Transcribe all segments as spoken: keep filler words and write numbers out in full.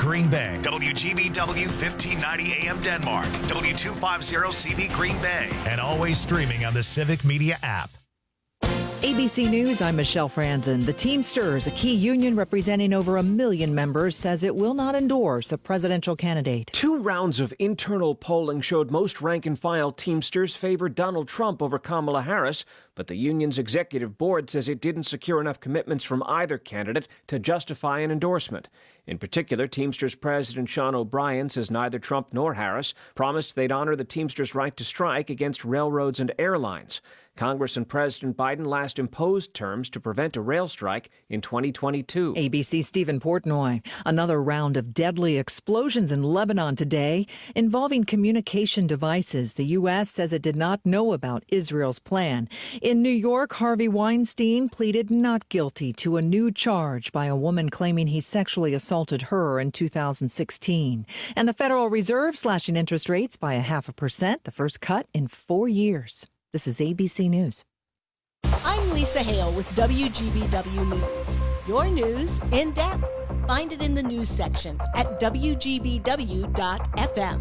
Green Bay. W G B W fifteen ninety A M Denmark. W two fifty C V Green Bay. And always streaming on the Civic Media app. A B C News, I'm Michelle Franzen. The Teamsters, a key union representing over a million members, says it will not endorse a presidential candidate. Two rounds of internal polling showed most rank-and-file Teamsters favored Donald Trump over Kamala Harris, but the union's executive board says it didn't secure enough commitments from either candidate to justify an endorsement. In particular, Teamsters President Sean O'Brien says neither Trump nor Harris promised they'd honor the Teamsters' right to strike against railroads and airlines. Congress and President Biden last imposed terms to prevent a rail strike in twenty twenty-two. A B C's Stephen Portnoy. Another round of deadly explosions in Lebanon today involving communication devices. The U S says it did not know about Israel's plan. In New York, Harvey Weinstein pleaded not guilty to a new charge by a woman claiming he sexually assaulted her in two thousand sixteen. And the Federal Reserve slashing interest rates by a half a percent, the first cut in four years. This is A B C News. I'm Lisa Hale with W G B W News. Your news in depth. Find it in the news section at W G B W dot F M.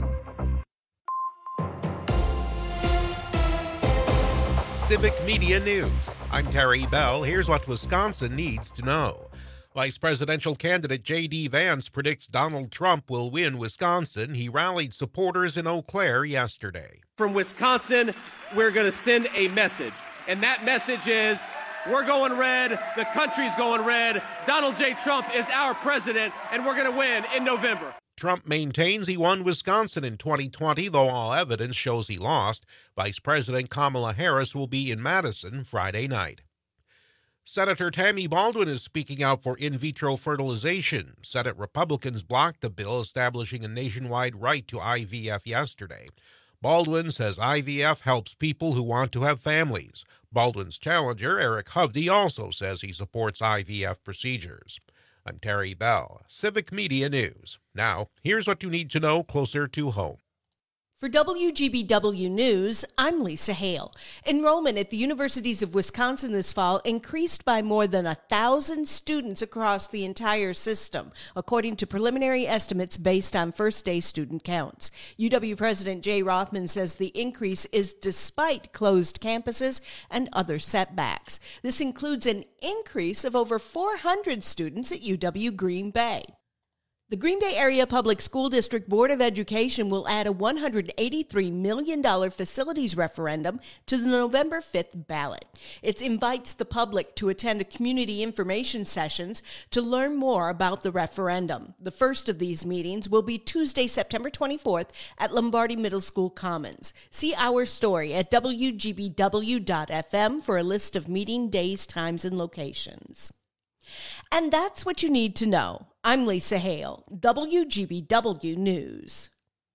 Civic Media News. I'm Terry Bell. Here's what Wisconsin needs to know. Vice presidential candidate J D. Vance predicts Donald Trump will win Wisconsin. He rallied supporters in Eau Claire yesterday. From Wisconsin, we're going to send a message. And that message is, we're going red, the country's going red, Donald J. Trump is our president, and we're going to win in November. Trump maintains he won Wisconsin in twenty twenty, though all evidence shows he lost. Vice President Kamala Harris will be in Madison Friday night. Senator Tammy Baldwin is speaking out for in vitro fertilization. Senate Republicans blocked the bill establishing a nationwide right to I V F yesterday. Baldwin says I V F helps people who want to have families. Baldwin's challenger, Eric Hovde, also says he supports I V F procedures. I'm Terry Bell, Civic Media News. Now, here's what you need to know closer to home. For W G B W News, I'm Lisa Hale. Enrollment at the universities of Wisconsin this fall increased by more than a thousand students across the entire system, according to preliminary estimates based on first-day student counts. U W President Jay Rothman says the increase is despite closed campuses and other setbacks. This includes an increase of over four hundred students at U W Green Bay. The Green Bay Area Public School District Board of Education will add a one hundred eighty-three million dollars facilities referendum to the November fifth ballot. It invites the public to attend community information sessions to learn more about the referendum. The first of these meetings will be Tuesday, September twenty-fourth at Lombardi Middle School Commons. See our story at W G B W dot F M for a list of meeting days, times, and locations. And that's what you need to know. I'm Lisa Hale, W G B W News.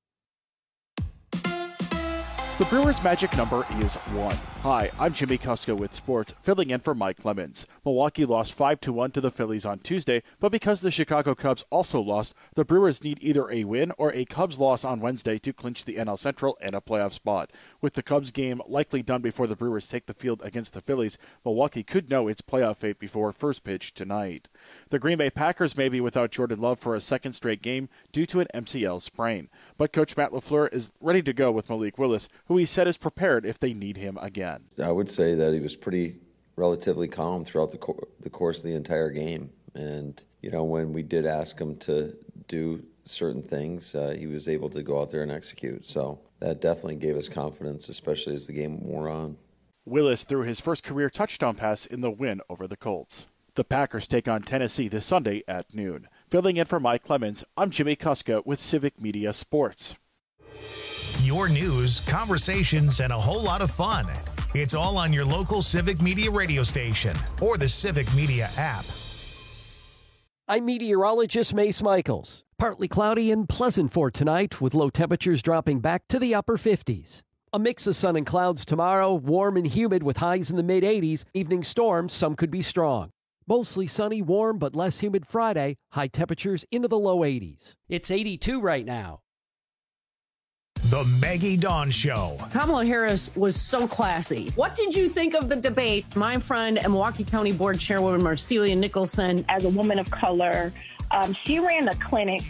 The Brewers' magic number is one. Hi, I'm Jimmy Kusko with sports, filling in for Mike Lemons. Milwaukee lost five to one to the Phillies on Tuesday, but because the Chicago Cubs also lost, the Brewers need either a win or a Cubs loss on Wednesday to clinch the N L Central and a playoff spot. With the Cubs game likely done before the Brewers take the field against the Phillies, Milwaukee could know its playoff fate before first pitch tonight. The Green Bay Packers may be without Jordan Love for a second straight game due to an M C L sprain, but Coach Matt LaFleur is ready to go with Malik Willis, who he said is prepared if they need him again. I would say that he was pretty relatively calm throughout the, co- the course of the entire game. And, you know, when we did ask him to do certain things, uh, he was able to go out there and execute. So that definitely gave us confidence, especially as the game wore on. Willis threw his first career touchdown pass in the win over the Colts. The Packers take on Tennessee this Sunday at noon. Filling in for Mike Clemens, I'm Jimmy Kuska with Civic Media Sports. Your news, conversations, and a whole lot of fun. It's all on your local Civic Media radio station or the Civic Media app. I'm meteorologist Mace Michaels. Partly cloudy and pleasant for tonight with low temperatures dropping back to the upper fifties. A mix of sun and clouds tomorrow, warm and humid with highs in the mid eighties. Evening storms, some could be strong. Mostly sunny, warm, but less humid Friday. High temperatures into the low eighties. It's eighty-two right now. The Maggie Dawn Show. Kamala Harris was so classy. What did you think of the debate? My friend and Milwaukee County Board Chairwoman Marcelia Nicholson. As a woman of color, um, she ran a clinic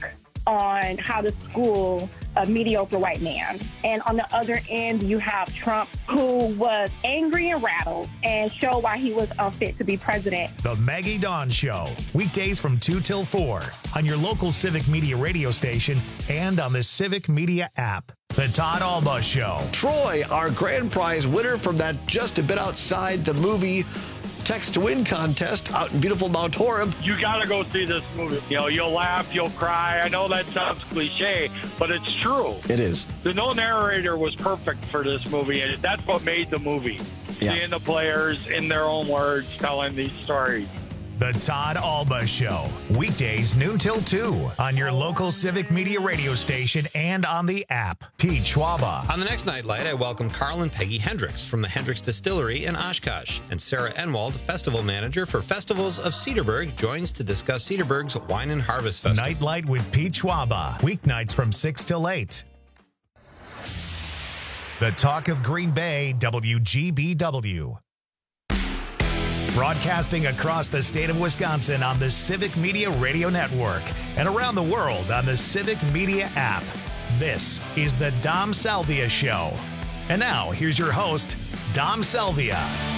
on how to school a mediocre white man. And on the other end, you have Trump, who was angry and rattled and showed why he was unfit to be president. The Maggie Dawn Show, weekdays from two till four on your local Civic Media radio station and on the Civic Media app. The Todd Alba Show. Troy, our grand prize winner from that just a bit outside the movie Text to Win contest out in beautiful Mount Horeb. You got to go see this movie. You know, you'll laugh, you'll cry. I know that sounds cliche, but it's true. It is. The no narrator was perfect for this movie, and that's what made the movie. Yeah. Seeing the players in their own words telling these stories. The Todd Alba Show, weekdays noon till two on your local Civic Media radio station and on the app. Pete Schwaba. On the next Nightlight, I welcome Carl and Peggy Hendricks from the Hendricks Distillery in Oshkosh, and Sarah Enwald, festival manager for Festivals of Cedarburg, joins to discuss Cedarburg's Wine and Harvest Festival. Nightlight with Pete Schwaba, weeknights from six till eight. The Talk of Green Bay, W G B W. Broadcasting across the state of Wisconsin on the Civic Media Radio Network and around the world on the Civic Media app. This is the Dom Salvia Show. And now, here's your host, Dom Salvia.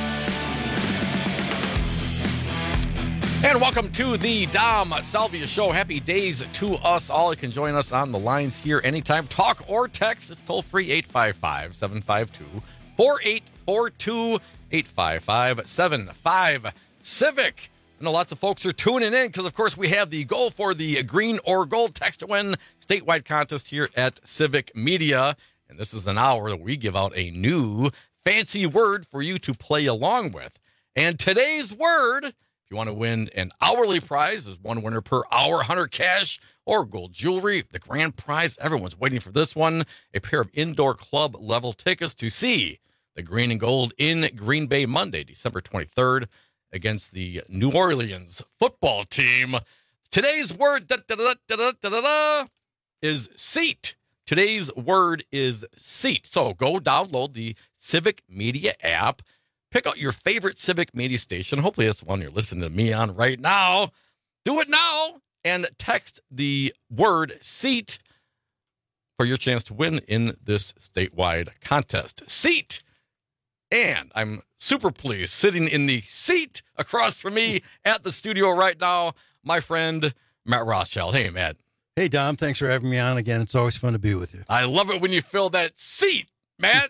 And welcome to the Dom Salvia Show. Happy days to us all. You can join us on the lines here anytime. Talk or text. It's toll free eight five five, seven five two, four eight four two. eight five five, seven five, Civic. I know lots of folks are tuning in because, of course, we have the goal for the Green or Gold Text to Win statewide contest here at Civic Media. And this is an hour that we give out a new fancy word for you to play along with. And today's word, if you want to win an hourly prize, is one winner per hour, one hundred cash or gold jewelry. The grand prize, everyone's waiting for this one, a pair of indoor club level tickets to see the Green and Gold in Green Bay Monday, December twenty-third, against the New Orleans football team. Today's word da, da, da, da, da, da, da, is seat. Today's word is seat. So go download the Civic Media app. Pick out your favorite Civic Media station. Hopefully that's the one you're listening to me on right now. Do it now and text the word seat for your chance to win in this statewide contest. Seat. And I'm super pleased, sitting in the seat across from me at the studio right now, my friend Matt Rothschild. Hey, Matt. Hey, Dom. Thanks for having me on again. It's always fun to be with you. I love it when you fill that seat, Matt.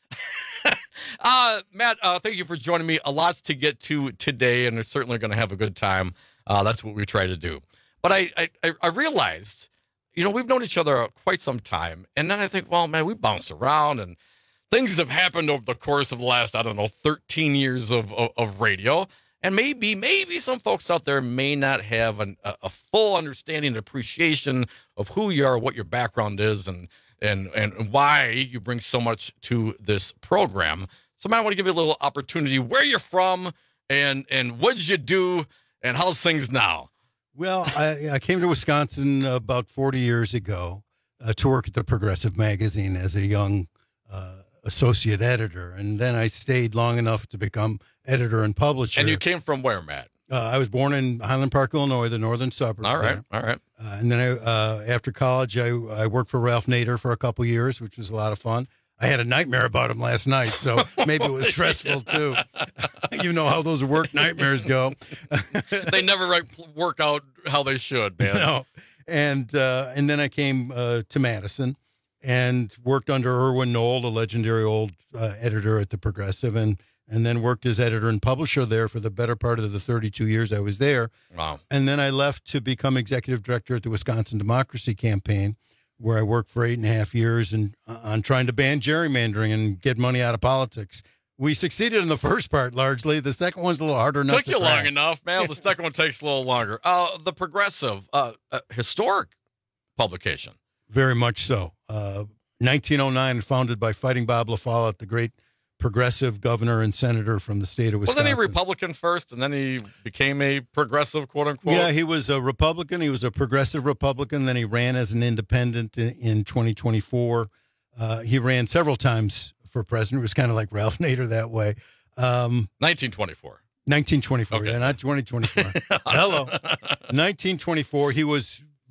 uh, Matt, uh, thank you for joining me. A lot to get to today, and we're certainly going to have a good time. Uh, that's what we try to do. But I, I, I realized, you know, we've known each other quite some time, and then I think, well, man, we bounced around, and things have happened over the course of the last, I don't know, thirteen years of, of, of radio. And maybe, maybe some folks out there may not have an, a, a full understanding and appreciation of who you are, what your background is, and and and why you bring so much to this program. So, man, I want to give you a little opportunity, where you're from, and, and what did you do, and how's things now? Well, I, I came to Wisconsin about forty years ago uh, to work at the Progressive magazine as a young uh associate editor, and then I stayed long enough to become editor and publisher. And you came from where, Matt? Uh, I was born in Highland Park, Illinois, the northern suburbs. All right, there. all right. Uh, and then I, uh, after college, I, I worked for Ralph Nader for a couple years, which was a lot of fun. I had a nightmare about him last night, so maybe it was stressful too. You know how those work nightmares go. They never right, work out how they should, man. No. And uh, and then I came uh, to Madison and worked under Irwin Knoll, the legendary old uh, editor at the Progressive, and and then worked as editor and publisher there for the better part of the thirty-two years I was there. Wow. And then I left to become executive director at the Wisconsin Democracy Campaign, where I worked for eight and a half years and uh, on trying to ban gerrymandering and get money out of politics. We succeeded in the first part largely. The second one's a little harder enough Took to you crack. long enough, man. The second one takes a little longer. Uh, the Progressive, uh, uh, historic publication. Very much so. Uh, nineteen oh nine, founded by Fighting Bob LaFollette, the great progressive governor and senator from the state of Wisconsin. Wasn't he Republican first, and then he became a progressive, quote unquote? Yeah, he was a Republican. He was a progressive Republican. Then he ran as an independent in, in twenty twenty-four. Uh, he ran several times for president. It was kind of like Ralph Nader that way. Um, nineteen twenty-four. nineteen twenty-four, okay. Yeah, not twenty twenty-four. Hello. nineteen twenty-four. He was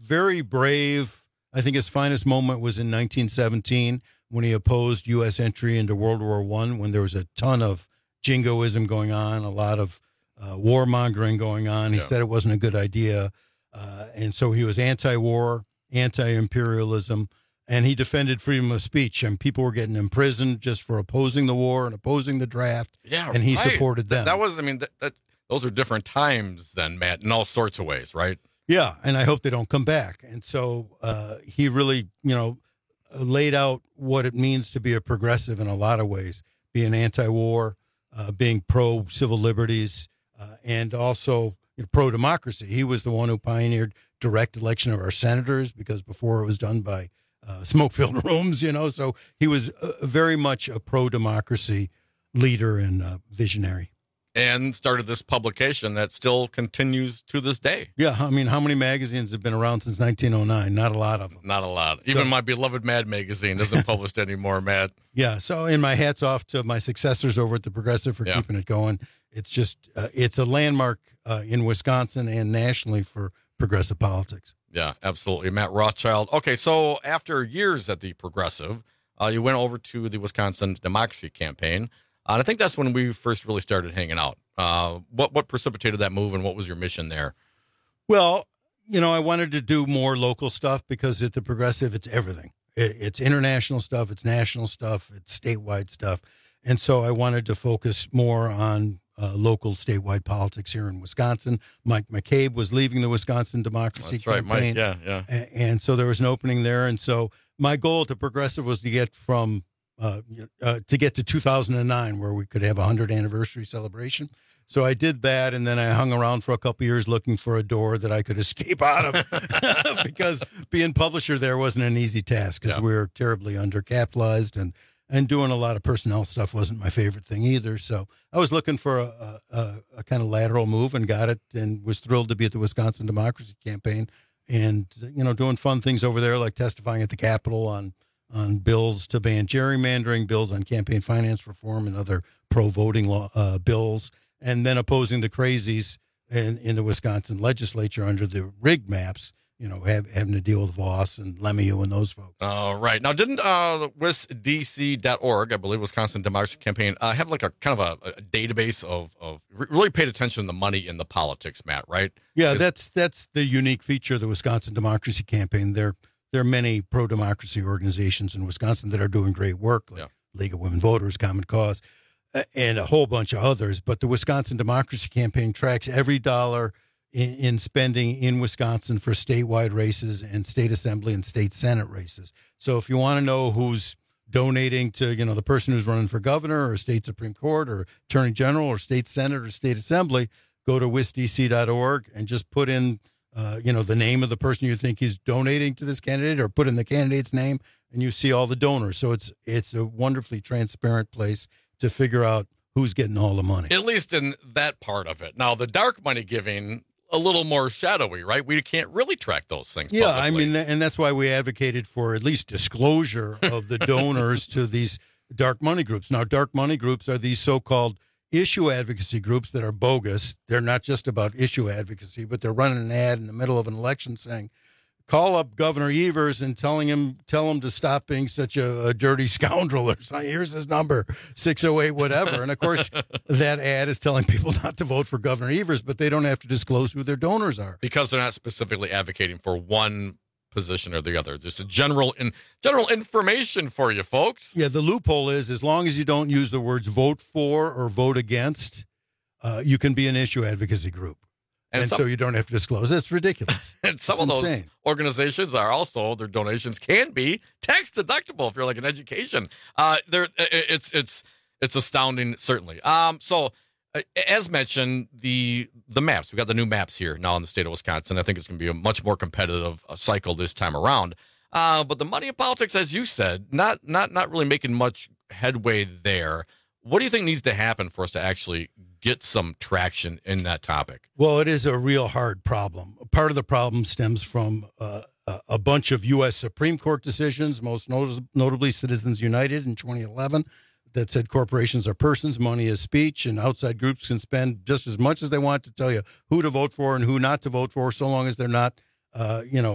very brave. I think his finest moment was in nineteen seventeen when he opposed U S entry into World War One, when there was a ton of jingoism going on, a lot of uh, warmongering going on. He yeah. said it wasn't a good idea. Uh, and so he was anti-war, anti-imperialism, and he defended freedom of speech. And people were getting imprisoned just for opposing the war and opposing the draft. Yeah, and he right. supported them. That, that was, I mean, that, that those are different times then, Matt, in all sorts of ways, right? Yeah, and I hope they don't come back. And so uh, he really, you know, laid out what it means to be a progressive in a lot of ways, being anti-war, uh, being pro-civil liberties, uh, and also you know, pro-democracy. He was the one who pioneered direct election of our senators, because before it was done by uh, smoke-filled rooms, you know. So he was uh, very much a pro-democracy leader and uh, visionary. And started this publication that still continues to this day. Yeah, I mean, how many magazines have been around since nineteen oh nine? Not a lot of them. Not a lot. Even so, my beloved Mad magazine isn't published anymore, Matt. Yeah, so in my hats off to my successors over at the Progressive for yeah. keeping it going. It's just, uh, it's a landmark uh, in Wisconsin and nationally for progressive politics. Yeah, absolutely. Matt Rothschild. Okay, so after years at the Progressive, uh, you went over to the Wisconsin Democracy Campaign. And I think that's when we first really started hanging out. Uh, what what precipitated that move, and what was your mission there? Well, you know, I wanted to do more local stuff, because at the Progressive, it's everything. It, it's international stuff, it's national stuff, it's statewide stuff. And so I wanted to focus more on uh, local statewide politics here in Wisconsin. Mike McCabe was leaving the Wisconsin Democracy that's Campaign. Right, Mike, yeah, yeah. And, and so there was an opening there. And so my goal at the Progressive was to get from Uh, uh, to get to two thousand nine, where we could have a hundred anniversary celebration. So I did that, and then I hung around for a couple of years looking for a door that I could escape out of, because being publisher there wasn't an easy task, because yeah. we were terribly undercapitalized, and and doing a lot of personnel stuff wasn't my favorite thing either. So I was looking for a, a, a kind of lateral move, and got it, and was thrilled to be at the Wisconsin Democracy Campaign, and you know, doing fun things over there, like testifying at the Capitol on on bills to ban gerrymandering, bills on campaign finance reform, and other pro-voting law uh, bills, and then opposing the crazies in, in the Wisconsin legislature under the rigged maps, you know, have, having to deal with Voss and Lemieux and those folks. All right. Now, didn't uh, wis d c dot org, I believe, Wisconsin Democracy Campaign, uh, have like a kind of a, a database of, of really paid attention to the money in the politics, Matt, right? Yeah, that's that's the unique feature of the Wisconsin Democracy Campaign. They're There are many pro-democracy organizations in Wisconsin that are doing great work, like yeah. League of Women Voters, Common Cause, and a whole bunch of others. But the Wisconsin Democracy Campaign tracks every dollar in, in spending in Wisconsin for statewide races and state assembly and state senate races. So if you want to know who's donating to, you know, the person who's running for governor or state Supreme Court or attorney general or state senate or state assembly, go to wis d c dot org and just put in Uh, you know, the name of the person you think is donating to this candidate, or put in the candidate's name, and you see all the donors. So it's it's a wonderfully transparent place to figure out who's getting all the money. At least in that part of it. Now, the dark money giving, a little more shadowy, right? We can't really track those things Yeah, publicly. I mean, and that's why we advocated for at least disclosure of the donors to these dark money groups. Now, dark money groups are these so-called issue advocacy groups that are bogus. They're not just about issue advocacy, but they're running an ad in the middle of an election saying, call up Governor Evers and telling him, tell him to stop being such a, a dirty scoundrel, or something. Here's his number, six oh eight, whatever. And of course, that ad is telling people not to vote for Governor Evers, but they don't have to disclose who their donors are. Because they're not specifically advocating for one position or the other. Just a general in general information for you folks. Yeah, the loophole is, as long as you don't use the words vote for or vote against, uh, you can be an issue advocacy group. And, and some, so you don't have to disclose. It's ridiculous. And some it's of those insane. organizations are also, their donations can be tax deductible if you're like an education. Uh, there, it's it's it's astounding, certainly. Um, so uh, as mentioned, the the maps, we got the new maps here now in the state of Wisconsin. I think it's going to be a much more competitive uh, cycle this time around. Uh, but the money in politics, as you said, not not not really making much headway there. What do you think needs to happen for us to actually get some traction in that topic? Well, it is a real hard problem. Part of the problem stems from uh, a bunch of U S Supreme Court decisions, most not- notably Citizens United in twenty eleven, that said corporations are persons, money is speech, and outside groups can spend just as much as they want to tell you who to vote for and who not to vote for, so long as they're not, uh, you know,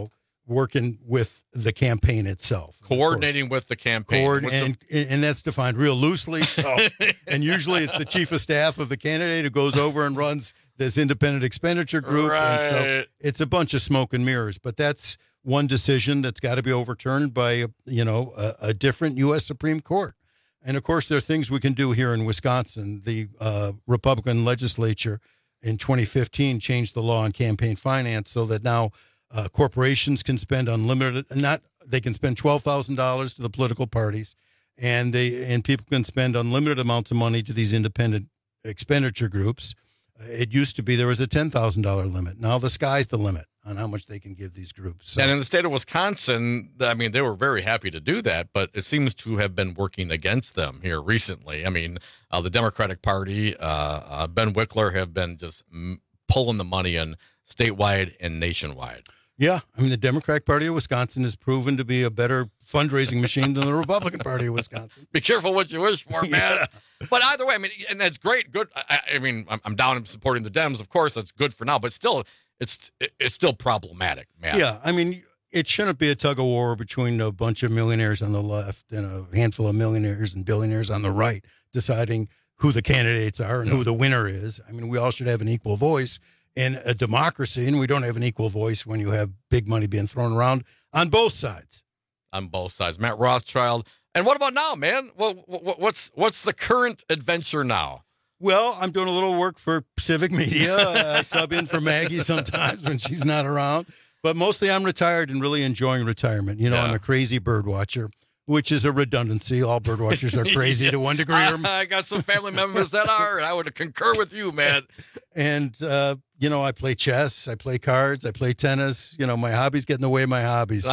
working with the campaign itself. Coordinating with the campaign. Coord- and, and that's defined real loosely. So, and usually it's the chief of staff of the candidate who goes over and runs this independent expenditure group. Right. And so it's a bunch of smoke and mirrors. But that's one decision that's got to be overturned by, you know, a, a different U S Supreme Court. And, of course, there are things we can do here in Wisconsin. The uh, Republican legislature in twenty fifteen changed the law on campaign finance so that now Uh, corporations can spend unlimited, not they can spend twelve thousand dollars to the political parties, and they and people can spend unlimited amounts of money to these independent expenditure groups. Uh, it used to be there was a ten thousand dollars limit. Now the sky's the limit on how much they can give these groups. So. And in the state of Wisconsin, I mean, they were very happy to do that, but it seems to have been working against them here recently. I mean, uh, the Democratic Party, uh, uh, Ben Wickler have been just m- pulling the money in statewide and nationwide. Yeah, I mean, the Democratic Party of Wisconsin has proven to be a better fundraising machine than the Republican Party of Wisconsin. Be careful what you wish for, man. Yeah. But either way, I mean, and that's great. Good. I, I mean, I'm, I'm down in supporting the Dems. Of course, that's good for now. But still, it's it's still problematic, man. Yeah, I mean, it shouldn't be a tug of war between a bunch of millionaires on the left and a handful of millionaires and billionaires on the right deciding who the candidates are and who the winner is. I mean, we all should have an equal voice in a democracy, and we don't have an equal voice when you have big money being thrown around on both sides. On both sides. Matt Rothschild. And what about now, man? Well, what's what's the current adventure now? Well, I'm doing a little work for Civic Media. I sub in for Maggie sometimes when she's not around. But mostly I'm retired and really enjoying retirement. You know, yeah. I'm a crazy bird watcher, which is a redundancy. All bird watchers are crazy yeah. to one degree. Or... I got some family members that are, and I would concur with you, man. And, uh, you know, I play chess, I play cards, I play tennis. You know, my hobbies get in the way of my hobbies.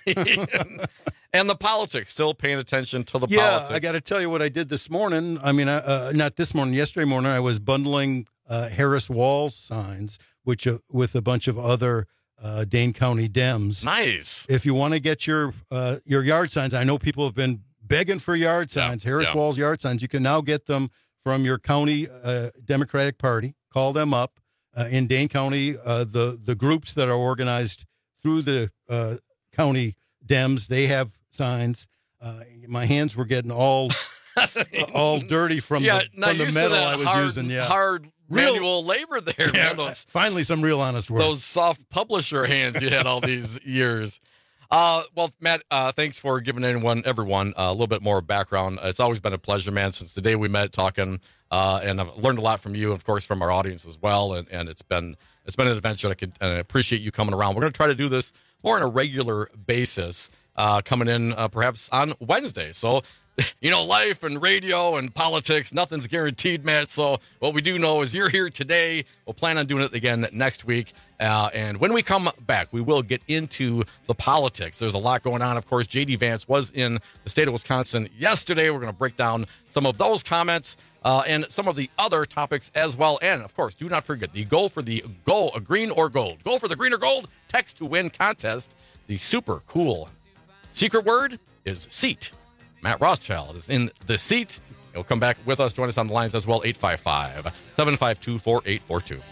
And the politics, still paying attention to the yeah, politics. I got to tell you what I did this morning. I mean, uh, not this morning, yesterday morning, I was bundling uh, Harris Walls signs, which uh, with a bunch of other uh, Dane County Dems. Nice. If you want to get your uh, your yard signs, I know people have been begging for yard signs, yeah, Harris yeah. Walls yard signs. You can now get them from your county uh, Democratic Party. Call them up. Uh, in Dane County, uh, the, the groups that are organized through the uh, county Dems, they have signs. Uh, my hands were getting all all dirty from yeah, the, from the metal I was hard, using. Yeah, hard real, manual labor there. Yeah, man. Those, finally, some real honest work. Those soft publisher hands you had all these years. Uh, well, Matt, uh, thanks for giving anyone, everyone uh, a little bit more background. It's always been a pleasure, man, since the day we met talking, uh, and I've learned a lot from you, of course, from our audience as well. And, and it's been it's been an adventure. I, could, and I appreciate you coming around. We're going to try to do this more on a regular basis, uh, coming in uh, perhaps on Wednesday. So, you know, life and radio and politics, nothing's guaranteed, Matt. So what we do know is you're here today. We'll plan on doing it again next week. Uh, and when we come back, we will get into the politics. There's a lot going on. Of course, J D Vance was in the state of Wisconsin yesterday. We're going to break down some of those comments uh, and some of the other topics as well. And, of course, do not forget the goal for the goal, a green or gold. Goal for the green or gold text to win contest. The super cool secret word is seat. Matt Rothschild is in the seat. He'll come back with us. Join us on the lines as well, eight five five, seven five two, four eight four two.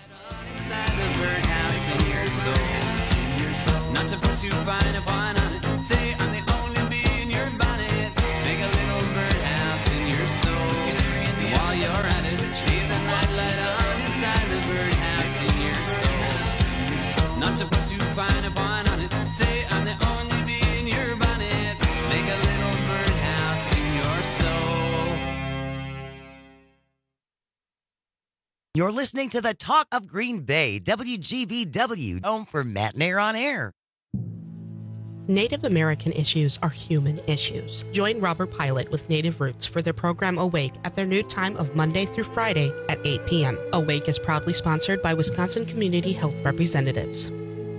Not to put too fine a point on it. Say I'm the only bee in your bonnet. Make a little birdhouse in your soul. And while you're at it, leave the nightlight on inside the birdhouse in your soul. Not to put too fine a point on it. Say I'm the only bee in your bonnet. Make a little birdhouse in your soul. You're listening to the Talk of Green Bay, W G B W, home for Matt Nair on Air. Native American issues are human issues. Join Robert Pilot with Native Roots for their program Awake at their new time of Monday through Friday at eight p.m. Awake is proudly sponsored by Wisconsin Community Health Representatives.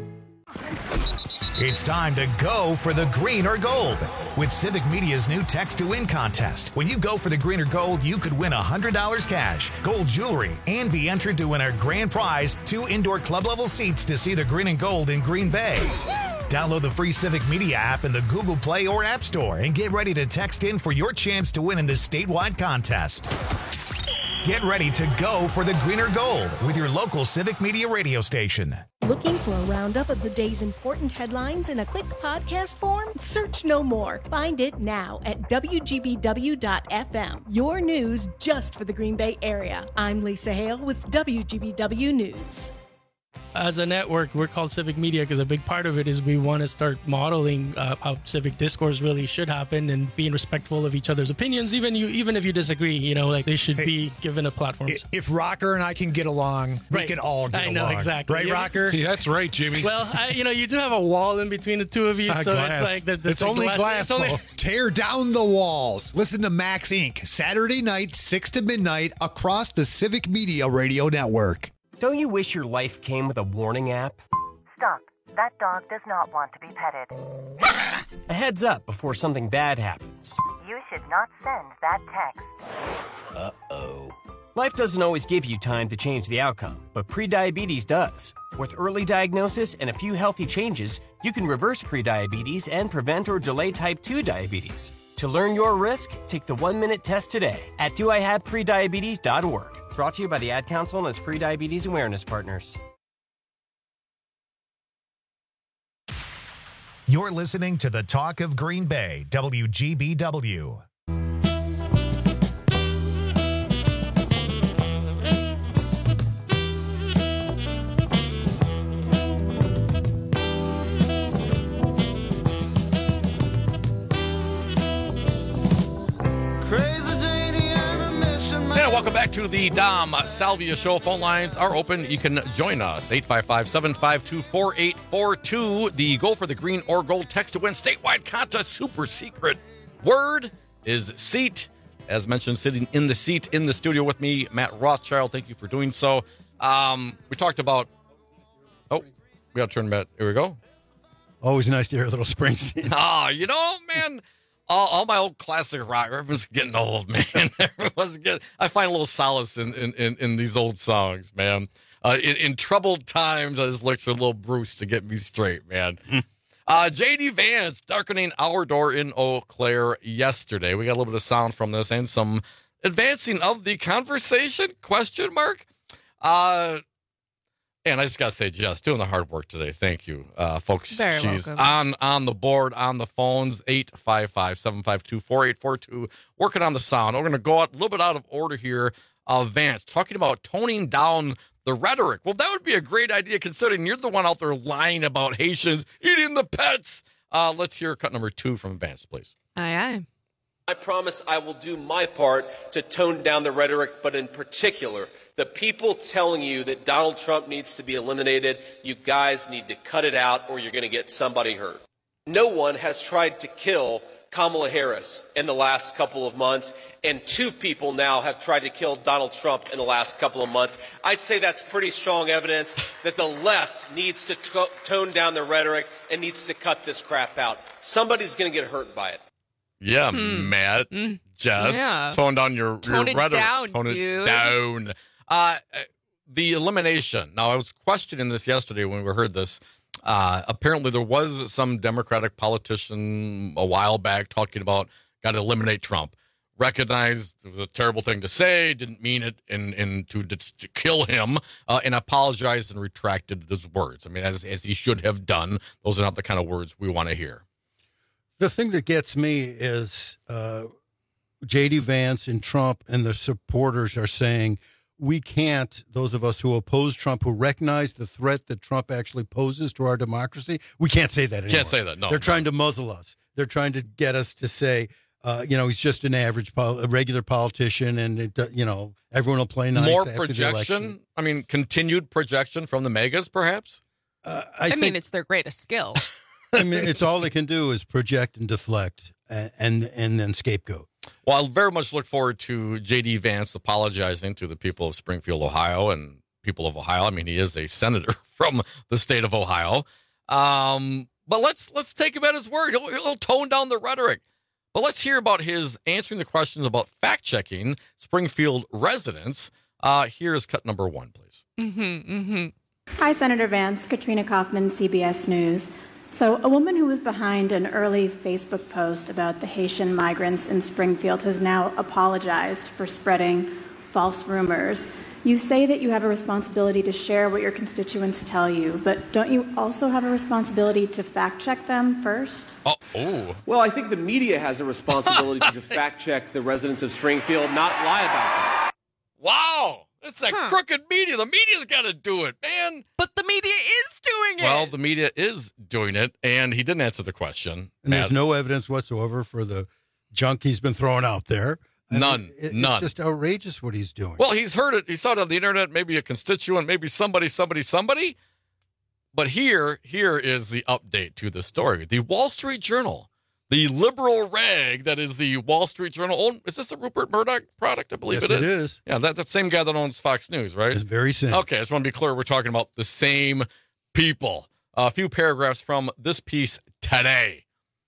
It's time to go for the green or gold with Civic Media's new Text to Win contest. When you go for the green or gold, you could win one hundred dollars cash, gold jewelry, and be entered to win a grand prize, two indoor club-level seats to see the green and gold in Green Bay. Download the free Civic Media app in the Google Play or App Store and get ready to text in for your chance to win in this statewide contest. Get ready to go for the green or gold with your local Civic Media radio station. Looking for a roundup of the day's important headlines in a quick podcast form? Search no more. Find it now at W G B W dot F M. Your news just for the Green Bay area. I'm Lisa Hale with W G B W News. As a network, we're called Civic Media because a big part of it is we want to start modeling uh, how civic discourse really should happen and being respectful of each other's opinions, even you, even if you disagree. You know, like they should hey, be given a platform. If Rocker and I can get along, right. we can all get I know, along. Exactly. Right, yeah. Rocker? Yeah, that's right, Jimmy. Well, I, you know, you do have a wall in between the two of you, uh, so glass. it's like there, there's it's like only glass. glass. It's only... Tear down the walls. Listen to Max Incorporated. Saturday night, six to midnight, across the Civic Media Radio Network. Don't you wish your life came with a warning app? Stop. That dog does not want to be petted. A heads up before something bad happens. You should not send that text. Uh-oh. Life doesn't always give you time to change the outcome, but prediabetes does. With early diagnosis and a few healthy changes, you can reverse prediabetes and prevent or delay type two diabetes. To learn your risk, take the one-minute test today at do I have prediabetes dot org. Brought to you by the Ad Council and its Prediabetes Awareness Partners. You're listening to the Talk of Green Bay, W G B W. And welcome back to the Dom Salvia Show. Phone lines are open. You can join us. eight five five, seven five two, four eight four two. The Go for the Green or Gold text to win statewide contest super secret word is seat. As mentioned, sitting in the seat in the studio with me, Matt Rothschild. Thank you for doing so. Um, we talked about... Oh, we got to turn back. Here we go. Always nice to hear a little Springsteen. Ah, you know, man... All, all my old classic rock, everyone's getting old, man. Everyone's getting, I find a little solace in, in, in, in these old songs, man. Uh, in, in troubled times, I just look for a little Bruce to get me straight, man. uh, J D Vance darkening our door in Eau Claire yesterday. We got a little bit of sound from this and some advancing of the conversation, question mark. Uh, and I just got to say, Jess, doing the hard work today. Thank you, uh, folks. Very She's welcome. on, on the board, on the phones, eight five five, seven five two, four eight four two, working on the sound. We're going to go out a little bit out of order here. Uh, Vance, talking about toning down the rhetoric. Well, that would be a great idea considering you're the one out there lying about Haitians eating the pets. Uh, let's hear cut number two from Vance, please. Aye, aye. I promise I will do my part to tone down the rhetoric, but in particular, the people telling you that Donald Trump needs to be eliminated, you guys need to cut it out or you're going to get somebody hurt. No one has tried to kill Kamala Harris in the last couple of months, and two people now have tried to kill Donald Trump in the last couple of months. I'd say that's pretty strong evidence that the left needs to to- tone down the rhetoric and needs to cut this crap out. Somebody's going to get hurt by it. Yeah, Hmm. Matt, Mm. Jess, Yeah. tone down your, Tone your it rhetoric. down, tone dude. it down. Uh, the elimination. Now, I was questioning this yesterday when we heard this. Uh, apparently, there was some Democratic politician a while back talking about got to eliminate Trump. Recognized it was a terrible thing to say, didn't mean it in, in to, to kill him, uh, and apologized and retracted those words. I mean, as, as he should have done. Those are not the kind of words we want to hear. The thing that gets me is uh, J D Vance and Trump and the supporters are saying, we can't, those of us who oppose Trump, who recognize the threat that Trump actually poses to our democracy, we can't say that anymore. Can't say that, no. They're trying to muzzle us. They're trying to get us to say, uh, you know, he's just an average, pol- a regular politician, and, it, uh, you know, everyone will play nice More after the projection? election. I mean, continued projection from the megas, perhaps? Uh, I, I, mean, think, it's their greatest skill. I mean, it's all they can do is project and deflect and, and, and then scapegoat. Well, I very much look forward to J D Vance apologizing to the people of Springfield, Ohio, and people of Ohio. I mean, he is a senator from the state of Ohio. Um, but let's let's take him at his word. He'll, he'll tone down the rhetoric. But let's hear about his answering the questions about fact-checking Springfield residents. Uh, here's cut number one, please. Mm-hmm, mm-hmm. Hi, Senator Vance. Katrina Kaufman, C B S News. So a woman who was behind an early Facebook post about the Haitian migrants in Springfield has now apologized for spreading false rumors. You say that you have a responsibility to share what your constituents tell you, but don't you also have a responsibility to fact-check them first? Oh, ooh. Well, I think the media has a responsibility to fact-check the residents of Springfield, not lie about them. Wow. It's that Huh. crooked media. The media's got to do it, man. But the media is doing it. Well, the media is doing it, and he didn't answer the question. And there's Matt. no evidence whatsoever for the junk he's been throwing out there. I mean, None. it- None. It's just outrageous what he's doing. Well, he's heard it. He saw it on the internet, maybe a constituent, maybe somebody, somebody, somebody. But here, here is the update to the story. The Wall Street Journal, the liberal rag that is the Wall Street Journal. Oh, is this a Rupert Murdoch product? I believe Yes, it is. it is. Yeah, that, that same guy that owns Fox News, right? It's very same. Okay, I just want to be clear. We're talking about the same people. A few paragraphs from this piece today.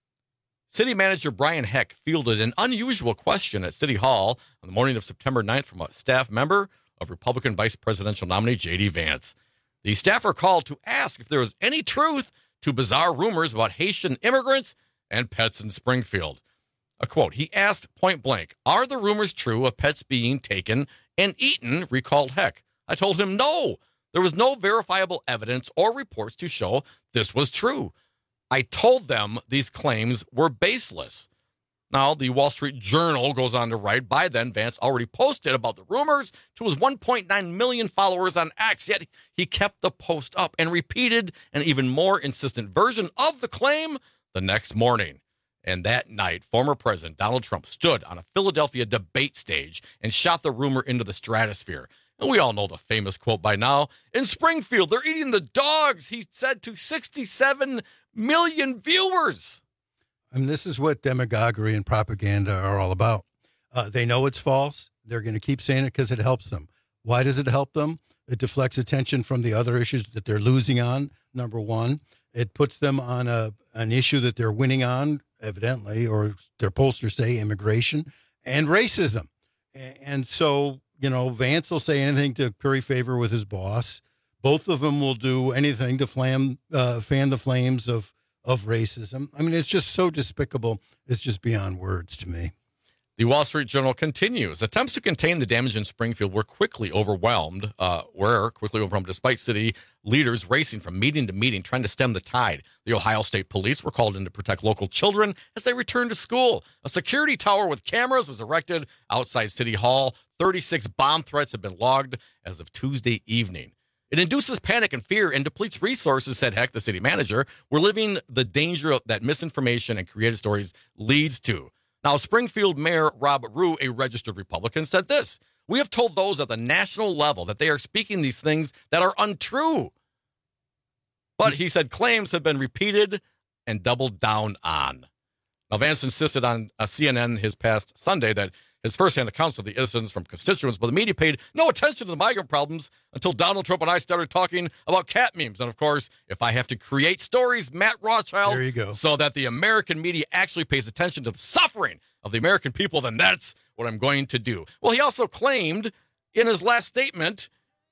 City Manager Brian Heck fielded an unusual question at City Hall on the morning of September ninth from a staff member of Republican Vice Presidential nominee J D Vance. The staffer called to ask if there was any truth to bizarre rumors about Haitian immigrants and pets in Springfield. A quote, he asked point blank, are the rumors true of pets being taken and eaten, recalled Heck. I told him no. There was no verifiable evidence or reports to show this was true. I told them these claims were baseless. Now, the Wall Street Journal goes on to write, by then, Vance already posted about the rumors to his one point nine million followers on X, yet he kept the post up and repeated an even more insistent version of the claim the next morning. And that night, former President Donald Trump stood on a Philadelphia debate stage and shot the rumor into the stratosphere. And we all know the famous quote by now. In Springfield, they're eating the dogs, he said to sixty-seven million viewers. I mean, this is what demagoguery and propaganda are all about. Uh, they know it's false. They're going to keep saying it because it helps them. Why does it help them? It deflects attention from the other issues that they're losing on, number one. It puts them on a an issue that they're winning on, evidently, or their pollsters say immigration and racism. And, and so, you know, Vance will say anything to curry favor with his boss. Both of them will do anything to flam, uh, fan the flames of, of racism. I mean, it's just so despicable. It's just beyond words to me. The Wall Street Journal continues. Attempts to contain the damage in Springfield were quickly overwhelmed, uh, were quickly overwhelmed despite city leaders racing from meeting to meeting, trying to stem the tide. The Ohio State Police were called in to protect local children as they returned to school. A security tower with cameras was erected outside City Hall. thirty-six bomb threats have been logged as of Tuesday evening. It induces panic and fear and depletes resources, said Heck, the city manager. We're living the danger that misinformation and creative stories leads to. Now, Springfield Mayor Rob Rue, a registered Republican, said this. We have told those at the national level that they are speaking these things that are untrue. But he said claims have been repeated and doubled down on. Now, Vance insisted on a C N N his past Sunday that his firsthand accounts of the incidents from constituents, but the media paid no attention to the migrant problems until Donald Trump and I started talking about cat memes. And of course, if I have to create stories, Matt Rothschild, there you go, so that the American media actually pays attention to the suffering of the American people, then that's what I'm going to do. Well, he also claimed in his last statement,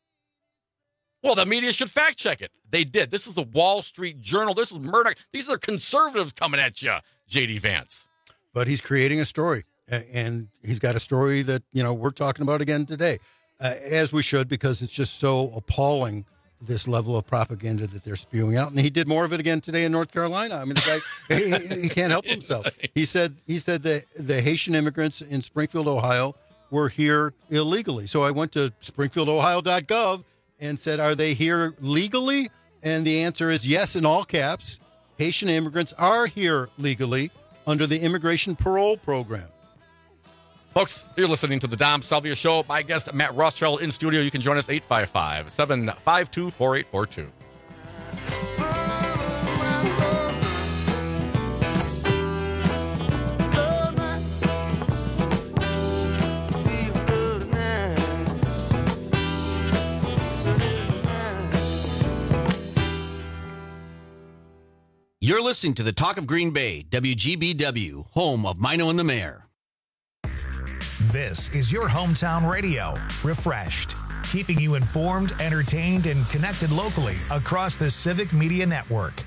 well, the media should fact check it. They did. This is the Wall Street Journal. This is Murdoch. These are conservatives coming at you, J D Vance. But he's creating a story. And he's got a story that, you know, we're talking about again today, uh, as we should, because it's just so appalling, this level of propaganda that they're spewing out. And he did more of it again today in North Carolina. I mean, the guy, he, he can't help himself. He said he said that the Haitian immigrants in Springfield, Ohio, were here illegally. So I went to springfield ohio dot gov and said, are they here legally? And the answer is yes, in all caps. Haitian immigrants are here legally under the Immigration Parole Program. Folks, you're listening to the Dom Salvia Show. My guest, Matt Rothschild, in studio. You can join us eight five five, seven five two, four eight four two. You're listening to the Talk of Green Bay, W G B W, home of Mino and the Mayor. This is your hometown radio, Refreshed, keeping you informed, entertained, and connected locally across the Civic Media Network.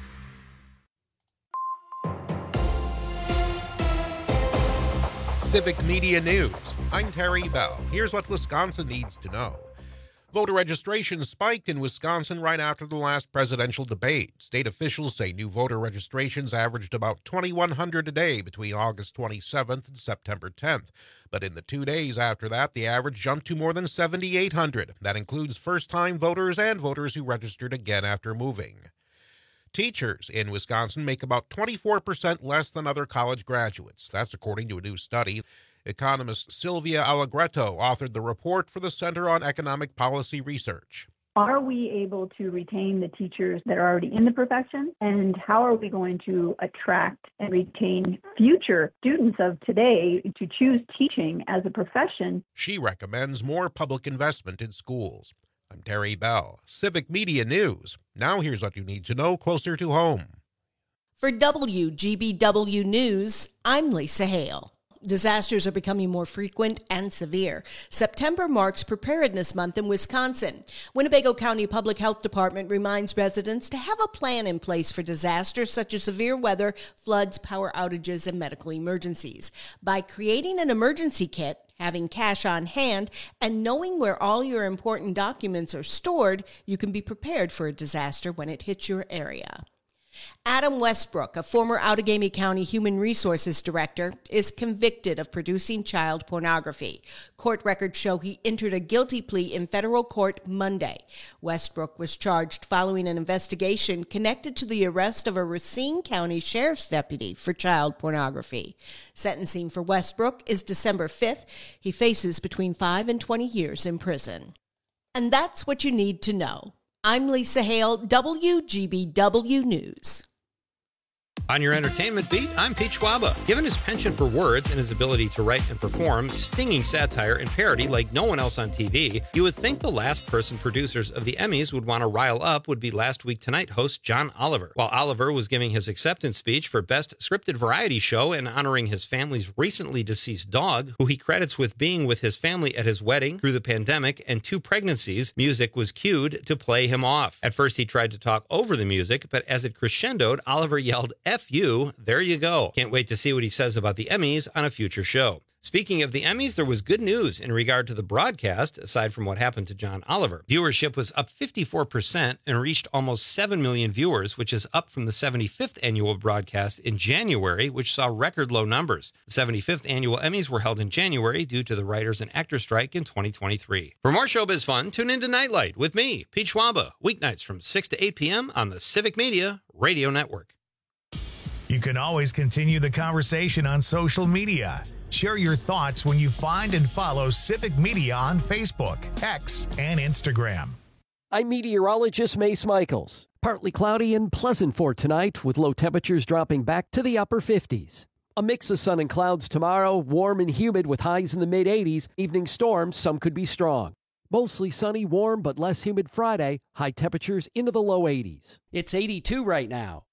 Civic Media News. I'm Terry Bell. Here's what Wisconsin needs to know. Voter registration spiked in Wisconsin right after the last presidential debate. State officials say new voter registrations averaged about twenty-one hundred a day between August twenty-seventh and September tenth. But in the two days after that, the average jumped to more than seventy-eight hundred. That includes first-time voters and voters who registered again after moving. Teachers in Wisconsin make about twenty-four percent less than other college graduates. That's according to a new study. Economist Sylvia Allegretto authored the report for the Center on Economic Policy Research. Are we able to retain the teachers that are already in the profession? And how are we going to attract and retain future students of today to choose teaching as a profession? She recommends more public investment in schools. I'm Terry Bell, Civic Media News. Now here's what you need to know closer to home. For W G B W News, I'm Lisa Hale. Disasters are becoming more frequent and severe. September marks Preparedness Month in Wisconsin. Winnebago County Public Health Department reminds residents to have a plan in place for disasters such as severe weather, floods, power outages, and medical emergencies. By creating an emergency kit, having cash on hand, and knowing where all your important documents are stored, you can be prepared for a disaster when it hits your area. Adam Westbrook, a former Outagamie County Human Resources Director, is convicted of producing child pornography. Court records show he entered a guilty plea in federal court Monday. Westbrook was charged following an investigation connected to the arrest of a Racine County Sheriff's deputy for child pornography. Sentencing for Westbrook is December fifth. He faces between five and twenty years in prison. And that's what you need to know. I'm Lisa Hale, W G B W News. On your entertainment beat, I'm Pete Schwaba. Given his penchant for words and his ability to write and perform stinging satire and parody like no one else on T V, you would think the last person producers of the Emmys would want to rile up would be Last Week Tonight host John Oliver. While Oliver was giving his acceptance speech for Best Scripted Variety Show and honoring his family's recently deceased dog, who he credits with being with his family at his wedding, through the pandemic, and two pregnancies, music was cued to play him off. At first he tried to talk over the music, but as it crescendoed, Oliver yelled, F you, there you go. Can't wait to see what he says about the Emmys on a future show. Speaking of the Emmys, there was good news in regard to the broadcast, aside from what happened to John Oliver. Viewership was up fifty-four percent and reached almost seven million viewers, which is up from the seventy-fifth annual broadcast in January, which saw record low numbers. The seventy-fifth annual Emmys were held in January due to the writers and actors strike in twenty twenty-three. For more showbiz fun, tune into Nightlight with me, Pete Schwaba, weeknights from six to eight p.m. on the Civic Media Radio Network. You can always continue the conversation on social media. Share your thoughts when you find and follow Civic Media on Facebook, X, and Instagram. I'm meteorologist Mace Michaels. Partly cloudy and pleasant for tonight, with low temperatures dropping back to the upper fifties. A mix of sun and clouds tomorrow, warm and humid with highs in the mid-eighties. Evening storms, some could be strong. Mostly sunny, warm, but less humid Friday. High temperatures into the low eighties. It's eighty-two right now.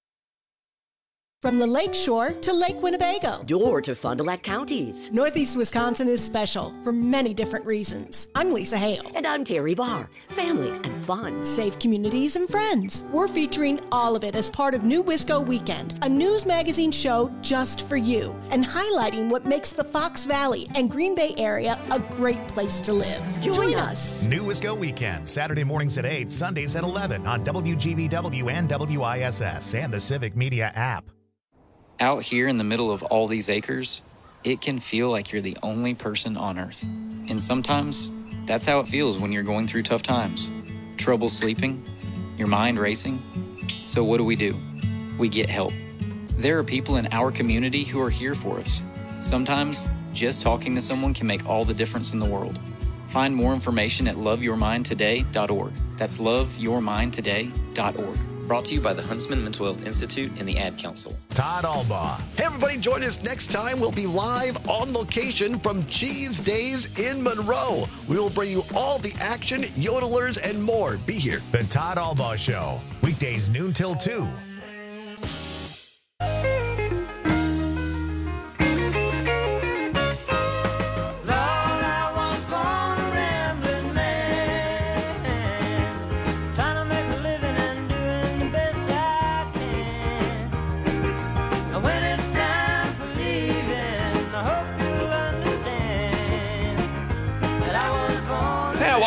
From the Lake Shore to Lake Winnebago. Door to Fond du Lac counties. Northeast Wisconsin is special for many different reasons. I'm Lisa Hale. And I'm Terry Barr. Family and fun. Safe communities and friends. We're featuring all of it as part of New Wisco Weekend, a news magazine show just for you, and highlighting what makes the Fox Valley and Green Bay area a great place to live. Join, Join us. New Wisco Weekend, Saturday mornings at eight, Sundays at eleven on W G B W and W I S S and the Civic Media app. Out here in the middle of all these acres, it can feel like you're the only person on Earth. And sometimes, that's how it feels when you're going through tough times. Trouble sleeping, your mind racing. So what do we do? We get help. There are people in our community who are here for us. Sometimes, just talking to someone can make all the difference in the world. Find more information at love your mind today dot org. That's love your mind today dot org. Brought to you by the Huntsman Mental Health Institute and the Ad Council. Todd Albaugh. Hey, everybody, join us next time. We'll be live on location from Cheese Days in Monroe. We will bring you all the action, yodelers, and more. Be here. The Todd Albaugh Show, weekdays noon till two.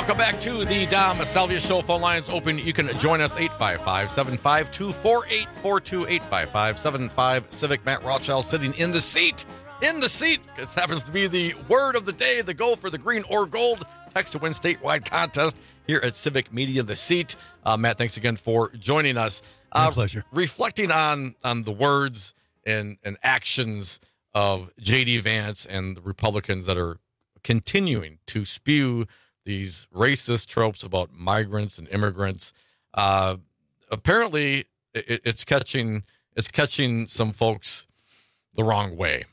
Welcome back to the Dom Salvia Show. Phone lines open. You can join us eight five five, seven five two, four eight four two, eight five five, seven five Civic. Matt Rothschild sitting in the seat. In the seat. This happens to be the word of the day, the go for the green or gold. Text to win statewide contest here at Civic Media, the seat. Uh, Matt, thanks again for joining us. My uh, pleasure. Reflecting on, on the words and, and actions of J D. Vance and the Republicans that are continuing to spew these racist tropes about migrants and immigrants. Uh, apparently, it, it's catching it's catching some folks the wrong way,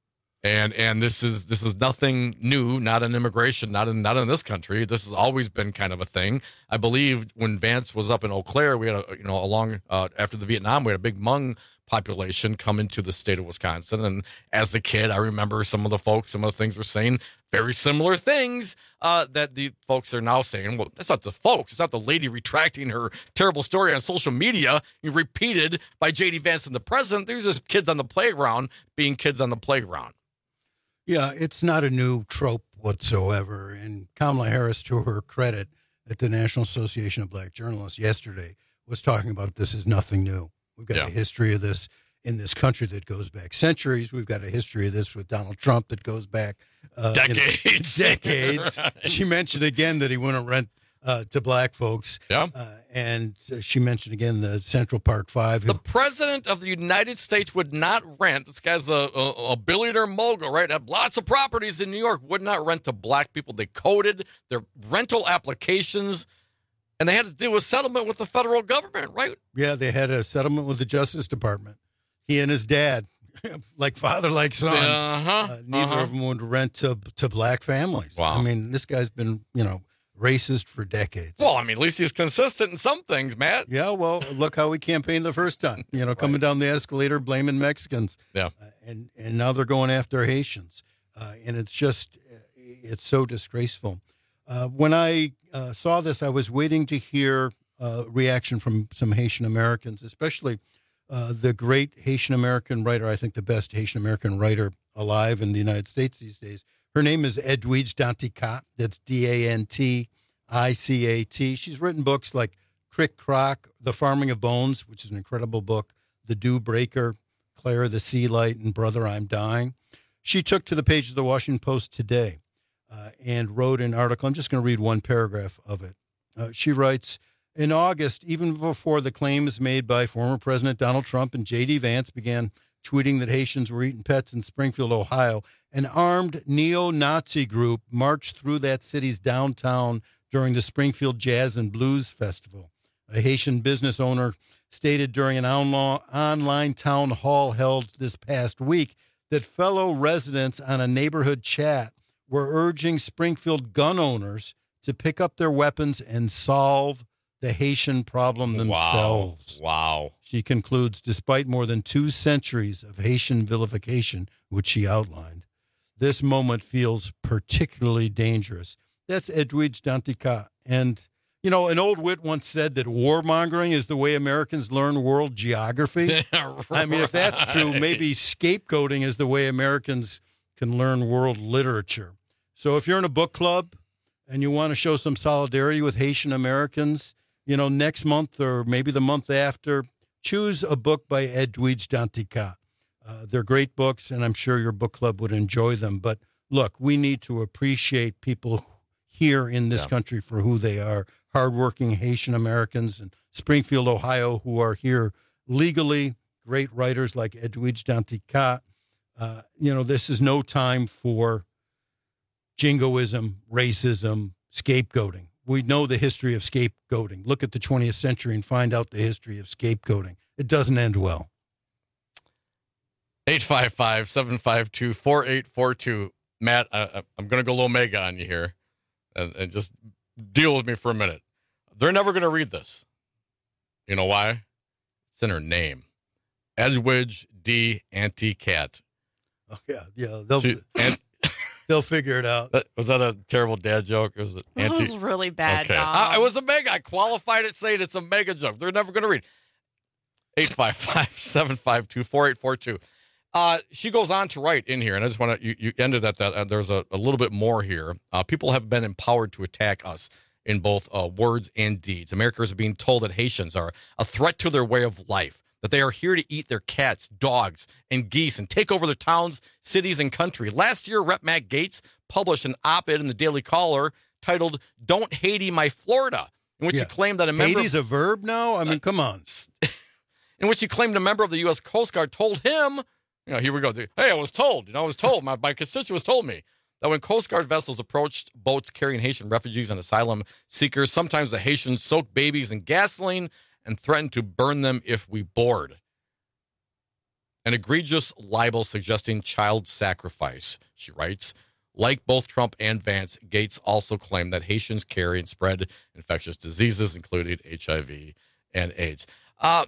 and and this is this is nothing new. Not in immigration, not in not in this country. This has always been kind of a thing. I believe when Vance was up in Eau Claire, we had a you know along uh, after the Vietnam, we had a big Hmong population come into the state of Wisconsin, and as a kid, I remember some of the folks, some of the things were saying very similar things uh, that the folks are now saying. Well, that's not the folks. It's not the lady retracting her terrible story on social media, repeated by J D. Vance and the president. These are just kids on the playground being kids on the playground. Yeah, it's not a new trope whatsoever. And Kamala Harris, to her credit, at the National Association of Black Journalists yesterday, was talking about this is nothing new. We've got yeah. a history of this in this country that goes back centuries. We've got a history of this with Donald Trump that goes back uh, decades. decades. Right. She mentioned again that he wouldn't rent uh, to black folks. Yeah. Uh, and she mentioned again the Central Park Five. The president of the United States would not rent. This guy's a, a, a billionaire mogul, right? Had lots of properties in New York. Would not rent to black people. They coded their rental applications. And they had to do a settlement with the federal government, right? Yeah, they had a settlement with the Justice Department. He and his dad, like father, like son. Uh-huh, uh, neither uh-huh. of them would rent to to black families. Wow. I mean, this guy's been, you know, racist for decades. Well, I mean, at least he's consistent in some things, Matt. Yeah, well, look how he campaigned the first time. You know, coming right. down the escalator, blaming Mexicans. Yeah. Uh, and, and now they're going after Haitians. Uh, and it's just, it's so disgraceful. Uh, when I uh, saw this, I was waiting to hear uh, reaction from some Haitian Americans, especially uh, the great Haitian American writer, I think the best Haitian American writer alive in the United States these days. Her name is Edwidge Danticat. That's D A N T I C A T. She's written books like Crick Crock, The Farming of Bones, which is an incredible book, The Dew Breaker, Claire the Sea Light, and Brother, I'm Dying. She took to the pages of the Washington Post today. Uh, and wrote an article. I'm just going to read one paragraph of it. Uh, she writes, in August, even before the claims made by former President Donald Trump and J D. Vance began tweeting that Haitians were eating pets in Springfield, Ohio, an armed neo-Nazi group marched through that city's downtown during the Springfield Jazz and Blues Festival. A Haitian business owner stated during an online town hall held this past week that fellow residents on a neighborhood chat were urging Springfield gun owners to pick up their weapons and solve the Haitian problem themselves. Wow. Wow. She concludes, despite more than two centuries of Haitian vilification, which she outlined, this moment feels particularly dangerous. That's Edwidge Danticat. And, you know, an old wit once said that warmongering is the way Americans learn world geography. Yeah, right. I mean, if that's true, maybe scapegoating is the way Americans can learn world literature. So if you're in a book club and you want to show some solidarity with Haitian Americans, you know, next month or maybe the month after, choose a book by Edwidge Danticat. Uh, they're great books, and I'm sure your book club would enjoy them. But look, we need to appreciate people here in this yeah. country for who they are, hardworking Haitian Americans in Springfield, Ohio, who are here legally, great writers like Edwidge Danticat. Uh, you know, this is no time for jingoism, racism, scapegoating. We know the history of scapegoating. Look at the twentieth century and find out the history of scapegoating. It doesn't end well. eight five five, seven five two, four eight four two. Matt, I, I'm going to go low mega on you here and, and just deal with me for a minute. They're never going to read this. You know why? It's in her name. Edwidge D. Danticat. Oh, yeah, yeah. They'll, she, and, they'll figure it out. That, was that a terrible dad joke? Or was it That anti- was really bad, okay. Dom. I, it was a mega. I qualified it saying it's a mega joke. They're never going to read. eight five five, seven five two, four eight four two. Uh, she goes on to write in here, and I just want to, you, you ended at that. Uh, there's a, a little bit more here. Uh, people have been empowered to attack us in both uh, words and deeds. Americans are being told that Haitians are a threat to their way of life, that they are here to eat their cats, dogs, and geese and take over their towns, cities, and country. Last year, Representative Matt Gaetz published an op-ed in the Daily Caller titled "Don't Haiti My Florida," in which Yeah. he claimed that a member Haiti's a verb now? I mean, come on. in which he claimed a member of the U S Coast Guard told him, you know, here we go. Hey, I was told, you know, I was told, my, my constituents told me that when Coast Guard vessels approached boats carrying Haitian refugees and asylum seekers, sometimes the Haitians soaked babies in gasoline and threatened to burn them if we board. An egregious libel suggesting child sacrifice, she writes. Like both Trump and Vance, Gaetz also claimed that Haitians carry and spread infectious diseases, including H I V and AIDS. Uh,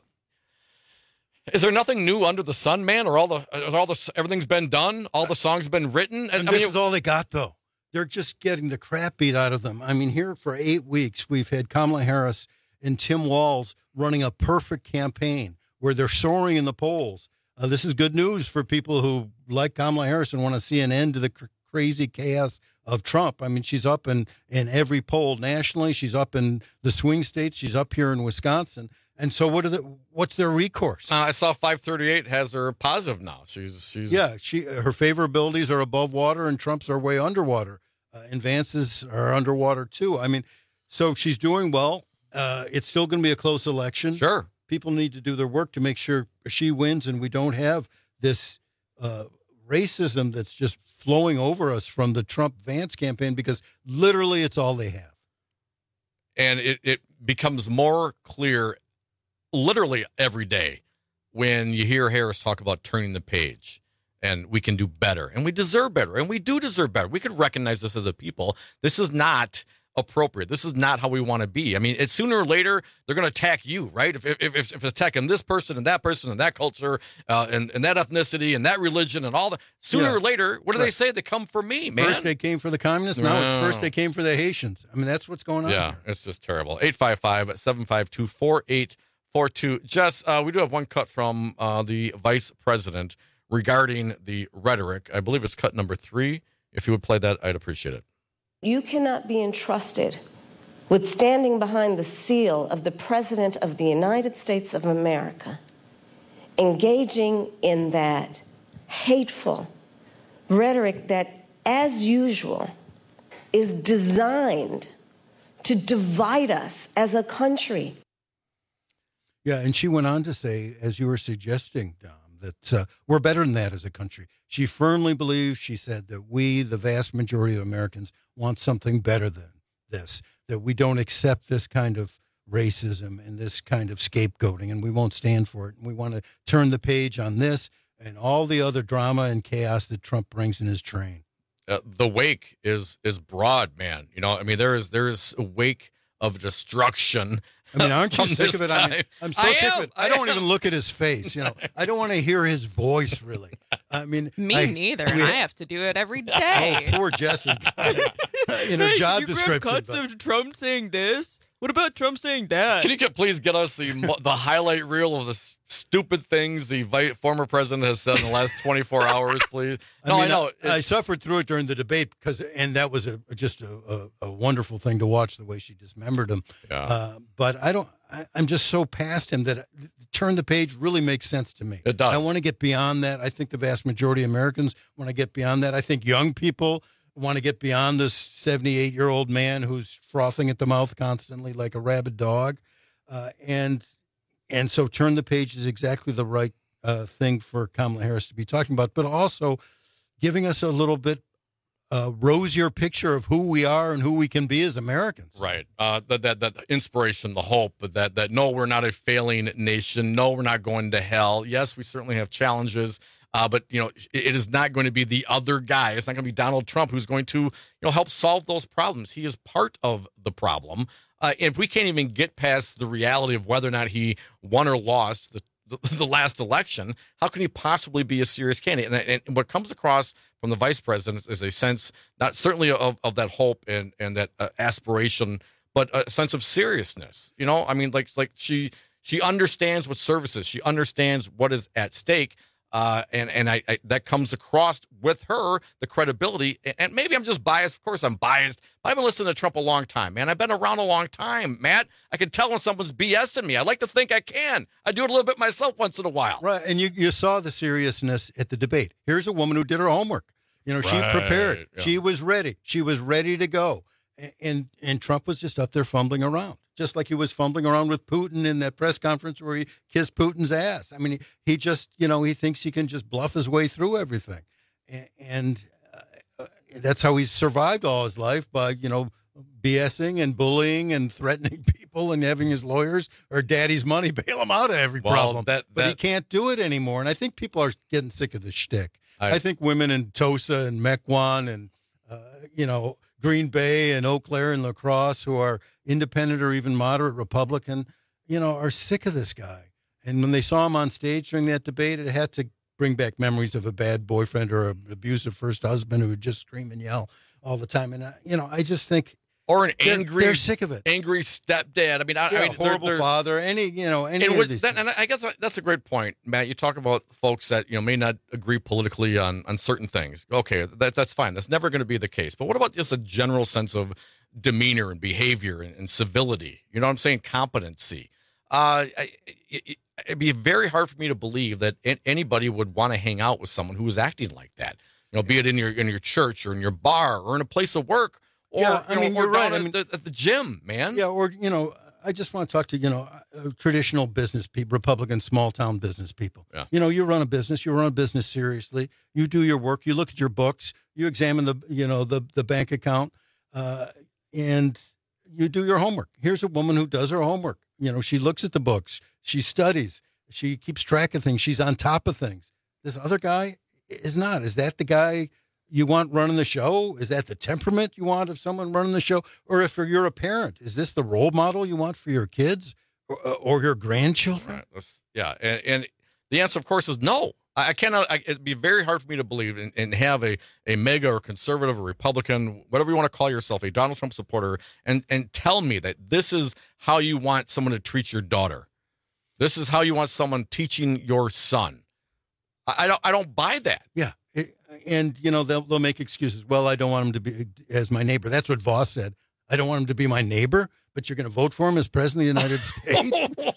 Is there nothing new under the sun, man? Or all the, is all the, everything's been done? All the songs have been written? And I this mean, is all they got, though. They're just getting the crap beat out of them. I mean, here for eight weeks, we've had Kamala Harris and Tim Walz running a perfect campaign where they're soaring in the polls. Uh, this is good news for people who like Kamala Harris and want to see an end to the cr- crazy chaos of Trump. I mean, she's up in, in every poll nationally. She's up in the swing states. She's up here in Wisconsin. And so what are the, what's their recourse? Uh, I saw five thirty-eight has her positive now. She's she's Yeah, she her favorabilities are above water and Trump's are way underwater. Uh, and Vance's are underwater too. I mean, so she's doing well. Uh, it's still going to be a close election. Sure. People need to do their work to make sure she wins and we don't have this uh, racism that's just flowing over us from the Trump-Vance campaign because literally it's all they have. And it, it becomes more clear literally every day when you hear Harris talk about turning the page and we can do better and we deserve better and we do deserve better. We could recognize this as a people. This is not appropriate. This is not how we want to be. I mean, it's sooner or later they're going to attack you, right? If if if, if attacking this person and that person and that culture uh, and, and that ethnicity and that religion and all that, sooner Yeah. or later, what do Right. they say? They come for me, man. First they came for the communists. Now No. it's first they came for the Haitians. I mean, that's what's going on. Yeah, here. it's just terrible. eight five five, seven five two, four eight four two. Jess, uh, we do have one cut from uh, the vice president regarding the rhetoric. I believe it's cut number three. If you would play that, I'd appreciate it. You cannot be entrusted with standing behind the seal of the President of the United States of America, engaging in that hateful rhetoric that, as usual, is designed to divide us as a country. Yeah, and she went on to say, as you were suggesting, Dom, that uh, we're better than that as a country. She firmly believes, she said, that we, the vast majority of Americans, want something better than this, that we don't accept this kind of racism and this kind of scapegoating, and we won't stand for it. And we want to turn the page on this and all the other drama and chaos that Trump brings in his train. Uh, the wake is is broad, man. You know, I mean, there is there is a wake of destruction. I mean, aren't you from sick this of it? I mean, time. I'm so I sick am, of it. I, don't am. even look at his face. You know, I don't want to hear his voice. Really, I mean, Me I, neither. we- I have to do it every day. Oh, poor Jess is in her Hey, job you description. grab cuts but- of Trump saying this. What about Trump saying that? Can you get, please get us the mo- the highlight reel of the s- stupid things the vi- former president has said in the last twenty-four hours, please? No, I, mean, know. I, I suffered through it during the debate because, and that was a just a, a, a wonderful thing to watch the way she dismembered him. Yeah. Uh, but I don't. I, I'm just so past him that uh, turn the page really makes sense to me. It does. I want to get beyond that. I think the vast majority of Americans want to get beyond that. I think young people want to get beyond this seventy-eight year old man who's frothing at the mouth constantly like a rabid dog, uh, and and so turn the page is exactly the right uh, thing for Kamala Harris to be talking about, but also giving us a little bit uh, rosier picture of who we are and who we can be as Americans. Right. Uh, that, that, that inspiration, the hope that, that, no, we're not a failing nation. No, we're not going to hell. Yes, we certainly have challenges. Uh, but, you know, it, it is not going to be the other guy. It's not going to be Donald Trump who's going to, you know, help solve those problems. He is part of the problem. Uh, if we can't even get past the reality of whether or not he won or lost the the, the last election, how can he possibly be a serious candidate? And, and what comes across from the vice president is a sense, not certainly of, of that hope and, and that uh, aspiration, but a sense of seriousness. You know, I mean, like like she she understands what service is. She understands what is at stake. Uh, and and I, I that comes across with her, the credibility. And maybe I'm just biased. Of course I'm biased. But I've been listening to Trump a long time, man. I've been around a long time, Matt. I can tell when someone's BSing me. I like to think I can. I do it a little bit myself once in a while. Right, and you, you saw the seriousness at the debate. Here's a woman who did her homework. You know, she Right, prepared. yeah. She was ready. She was ready to go. And, and and Trump was just up there fumbling around, just like he was fumbling around with Putin in that press conference where he kissed Putin's ass. I mean, he, he just, you know, he thinks he can just bluff his way through everything. And, and uh, that's how he's survived all his life, by, you know, BSing and bullying and threatening people and having his lawyers or daddy's money bail him out of every Well, problem. that- but he that- can't do it anymore. And I think people are getting sick of the shtick. I- I, think women in Tosa and Mequon and, uh, you know, Green Bay and Eau Claire and La Crosse, who are independent or even moderate Republican, you know, are sick of this guy. And when they saw him on stage during that debate, it had to bring back memories of a bad boyfriend or an abusive first husband who would just scream and yell all the time. And, uh, you know, I just think... Or an they're, angry, they're sick of it. angry stepdad. I mean, I, Yeah, I mean, they're- horrible they're- father, any, you know, any and, of with these that, and I guess that's a great point, Matt. You talk about folks that, you know, may not agree politically on, on certain things. Okay, that, that's fine. That's never going to be the case. But what about just a general sense of demeanor and behavior and, and civility? You know what I'm saying? Competency. Uh, I, it, it'd be very hard for me to believe that anybody would want to hang out with someone who was acting like that. You know, be it in your in your church or in your bar or in a place of work. Or, Yeah, I you know, mean, or you're down right. I at, mean- the, at the gym, man. Yeah, or, you know, I just want to talk to, you know, uh, traditional business people, Republican small town business people. Yeah. You know, you run a business, you run a business seriously. You do your work, you look at your books, you examine the, you know, the, the bank account, uh, and you do your homework. Here's a woman who does her homework. You know, she looks at the books, she studies, she keeps track of things, she's on top of things. This other guy is not. Is that the guy you want running the show? Is that the temperament you want of someone running the show? Or if you're a parent, is this the role model you want for your kids or, or your grandchildren? Right. That's, yeah. And, and the answer, of course, is no. I, I cannot. I, it'd be very hard for me to believe and, and have a, a mega or conservative or Republican, whatever you want to call yourself, a Donald Trump supporter, and, and tell me that this is how you want someone to treat your daughter. This is how you want someone teaching your son. I, I don't. I don't buy that. Yeah. It, and, you know, they'll, they'll make excuses. Well, I don't want him to be as my neighbor. That's what Voss said. I don't want him to be my neighbor, but you're going to vote for him as president of the United States.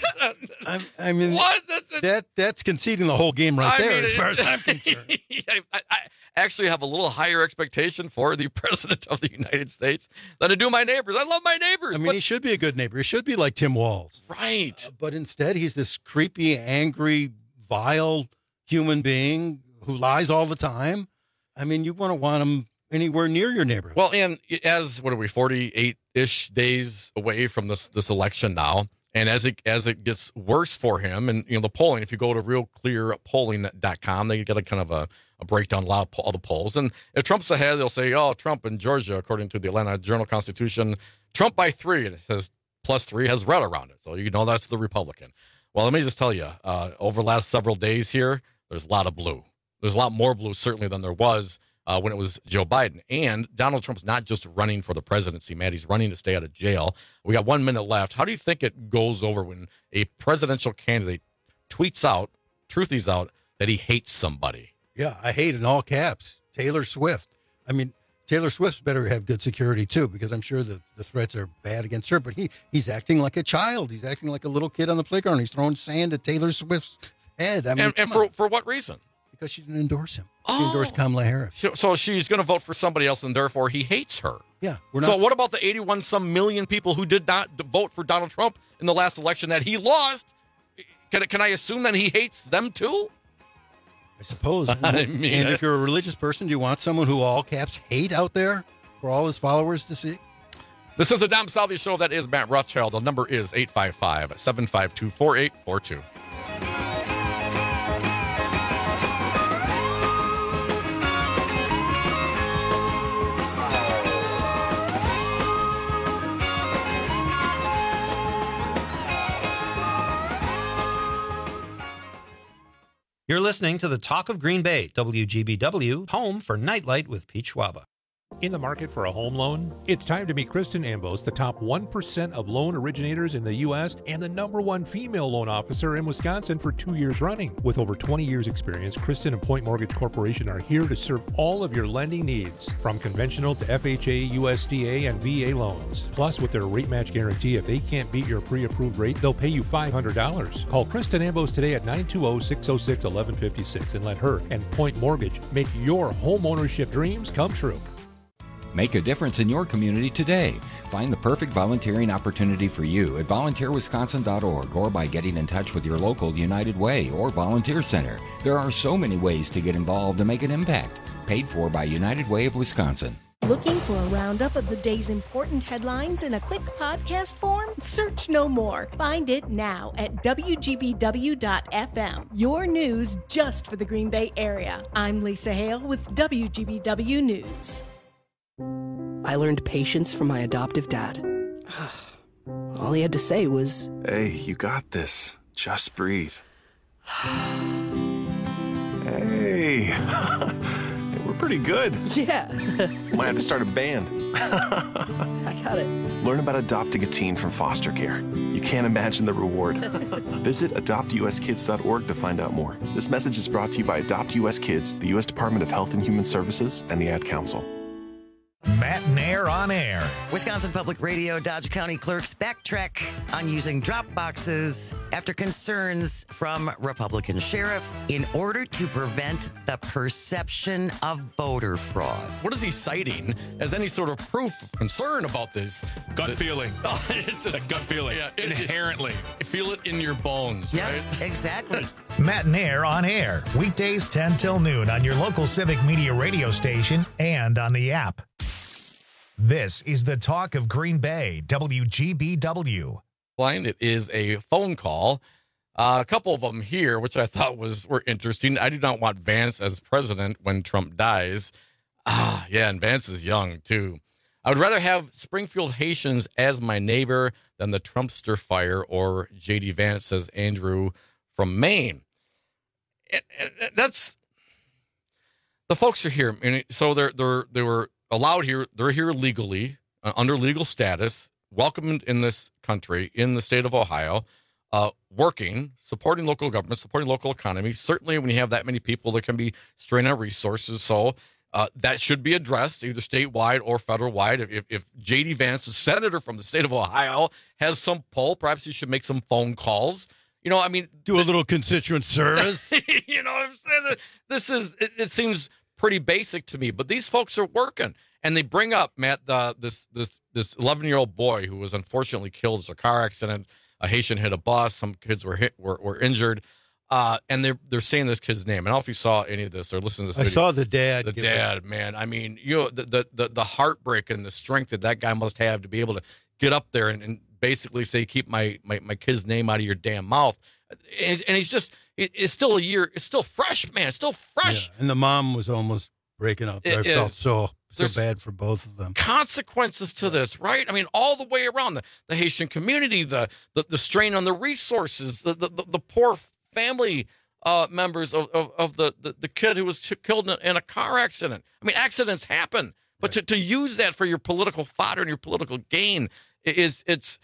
I, I mean, What? That's, that that's conceding the whole game right I there, mean, as far as I'm concerned. I, I actually have a little higher expectation for the president of the United States than I do my neighbors. I love my neighbors. I mean, but- he should be a good neighbor. He should be like Tim Walz. right. Uh, but instead, he's this creepy, angry, vile human being who lies all the time. I mean, you want to want him anywhere near your neighborhood. Well, and as what are we, forty-eight ish days away from this this election now, and as it as it gets worse for him, and you know the polling. If you go to real clear polling dot com, they get a kind of a, a breakdown of a lot of all the polls. And if Trump's ahead, they'll say, "Oh, Trump in Georgia," according to the Atlanta Journal-Constitution, Trump by three. And it says plus three has red around it, so you know that's the Republican. Well, let me just tell you, uh, over the last several days here, there's a lot of blue. There's a lot more blue, certainly, than there was uh, when it was Joe Biden. And Donald Trump's not just running for the presidency, Matt. He's running to stay out of jail. We got one minute left. How do you think it goes over when a presidential candidate tweets out, truthies out, that he hates somebody? Yeah, I hate in all caps Taylor Swift. I mean, Taylor Swift's better have good security, too, because I'm sure the, the threats are bad against her. But he he's acting like a child. He's acting like a little kid on the playground. He's throwing sand at Taylor Swift's head. I mean, and and come for, on. for what reason? Because she didn't endorse him. She Oh. endorsed Kamala Harris. So, so she's going to vote for somebody else, and therefore he hates her. Yeah, we're So not. what about the eighty-one some million people who did not d- vote for Donald Trump in the last election that he lost? Can, can I assume that he hates them too? I suppose. I mean, and if you're a religious person, do you want someone who all caps hate out there for all his followers to see? This is the Dom Salvi Show. That is Matt Rothschild. The number is eight five five, seven five two, four eight four two. You're listening to the Talk of Green Bay, W G B W, home for Nightlight with Pete Schwaba. In the market for a home loan? It's time to meet Kristen Ambos, the top one percent of loan originators in the U S and the number one female loan officer in Wisconsin for two years running. With over twenty years experience, Kristen and Point Mortgage Corporation are here to serve all of your lending needs, from conventional to F H A, U S D A, and V A loans. Plus, with their rate match guarantee, if they can't beat your pre-approved rate, they'll pay you five hundred dollars. Call Kristen Ambos today at nine two zero, six zero six, one one five six and let her and Point Mortgage make your home ownership dreams come true. Make a difference in your community today. Find the perfect volunteering opportunity for you at volunteer wisconsin dot org or by getting in touch with your local United Way or Volunteer Center. There are so many ways to get involved and make an impact. Paid for by United Way of Wisconsin. Looking for a roundup of the day's important headlines in a quick podcast form? Search no more. Find it now at W G B W dot F M. Your news just for the Green Bay area. I'm Lisa Hale with W G B W News. I learned patience from my adoptive dad. All he had to say was, "Hey, you got this. Just breathe." Hey, we're pretty good. Yeah. Might have to start a band. I got it. Learn about adopting a teen from foster care. You can't imagine the reward. Visit adopt u s kids dot org to find out more. This message is brought to you by Adopt U S Kids, the U S Department of Health and Human Services, and the Ad Council. Matt Nair on air. Wisconsin Public Radio Dodge County clerks backtrack on using drop boxes after concerns from Republican sheriff in order to prevent the perception of voter fraud. What is he citing as any sort of proof of concern about this? Gut the, feeling. Oh, it's a gut feeling. Yeah, it, inherently. It, feel it in your bones, yes, right? Exactly. Matt Nair on air. Weekdays ten till noon on your local Civic Media radio station and on the app. This is the talk of Green Bay, W G B W. Line, it is a phone call. Uh, a couple of them here, which I thought was were interesting. I do not want Vance as president when Trump dies. Ah, yeah, and Vance is young, too. I would rather have Springfield Haitians as my neighbor than the Trumpster fire or J D Vance, says Andrew from Maine. It, it, that's the folks are here. I mean, so they're they're they were allowed here. They're here legally, uh, under legal status, welcomed in this country, in the state of Ohio, uh, working, supporting local government, supporting local economy. Certainly, when you have that many people, there can be strain on resources. So uh, that should be addressed either statewide or federal-wide. If, if, if J D Vance, a senator from the state of Ohio, has some pull, perhaps he should make some phone calls. You know, I mean, do a little constituent service. You know what I'm saying? This is, it, it seems pretty basic to me, but these folks are working, and they bring up, Matt, the, this this this eleven-year-old boy who was unfortunately killed in a car accident. A Haitian hit a bus. Some kids were hit, were, were injured, uh, and they're they're saying this kid's name. I don't know if you saw any of this or listened to this I video. saw the dad. The dad, it. man. I mean, you know, the, the the the heartbreak and the strength that that guy must have to be able to get up there and, and basically say, "Keep my, my my kid's name out of your damn mouth." And he's just, it's still a year, it's still fresh, man. It's still fresh. Yeah, and the mom was almost breaking up. It I is. felt so, so There's bad for both of them. Consequences to this, right? I mean, all the way around the, the Haitian community, the, the the strain on the resources, the the, the, the poor family uh, members of, of, of the, the, the kid who was killed in a, in a car accident. I mean, accidents happen, but right. to, to use that for your political fodder and your political gain is, it's,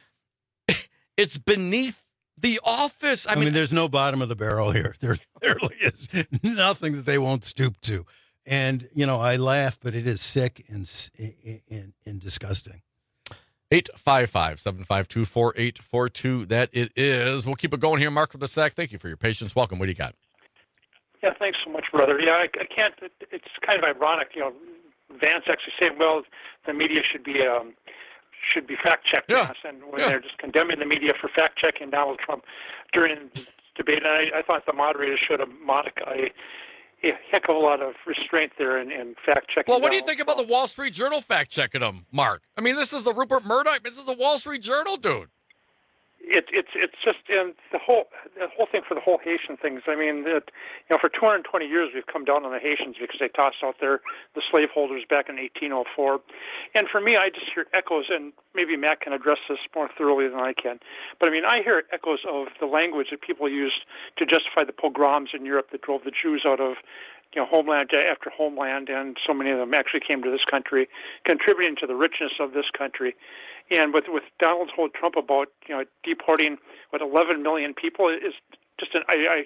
it's beneath the office. I, I mean, mean, there's no bottom of the barrel here. There literally is nothing that they won't stoop to. And, you know, I laugh, but it is sick and and, and disgusting. eight five five, seven five two, four eight four two. That it is. We'll keep it going here. Mark from the Sack, thank you for your patience. Welcome. What do you got? Yeah, thanks so much, brother. Yeah, I, I can't, it, it's kind of ironic, you know, Vance actually saying, well, the media should be um, should be fact-checking yeah. us, and when yeah. they're just condemning the media for fact-checking Donald Trump during the debate. And I, I thought the moderator showed a Monica a, a heck of a lot of restraint there in, in fact-checking. Well, what do you Donald think about the Wall Street Journal fact-checking them, Mark? I mean, this is a Rupert Murdoch. This is a Wall Street Journal, dude. It, it's it's just in the whole the whole thing for the whole Haitian things. I mean, it, you know, for two hundred twenty years we've come down on the Haitians because they tossed out their the slaveholders back in eighteen oh four. And for me, I just hear echoes, and maybe Matt can address this more thoroughly than I can. But I mean, I hear echoes of the language that people used to justify the pogroms in Europe that drove the Jews out of you know, homeland after homeland, and so many of them actually came to this country, contributing to the richness of this country. And with with Donald Trump about, you know, deporting what eleven million people is just an I. I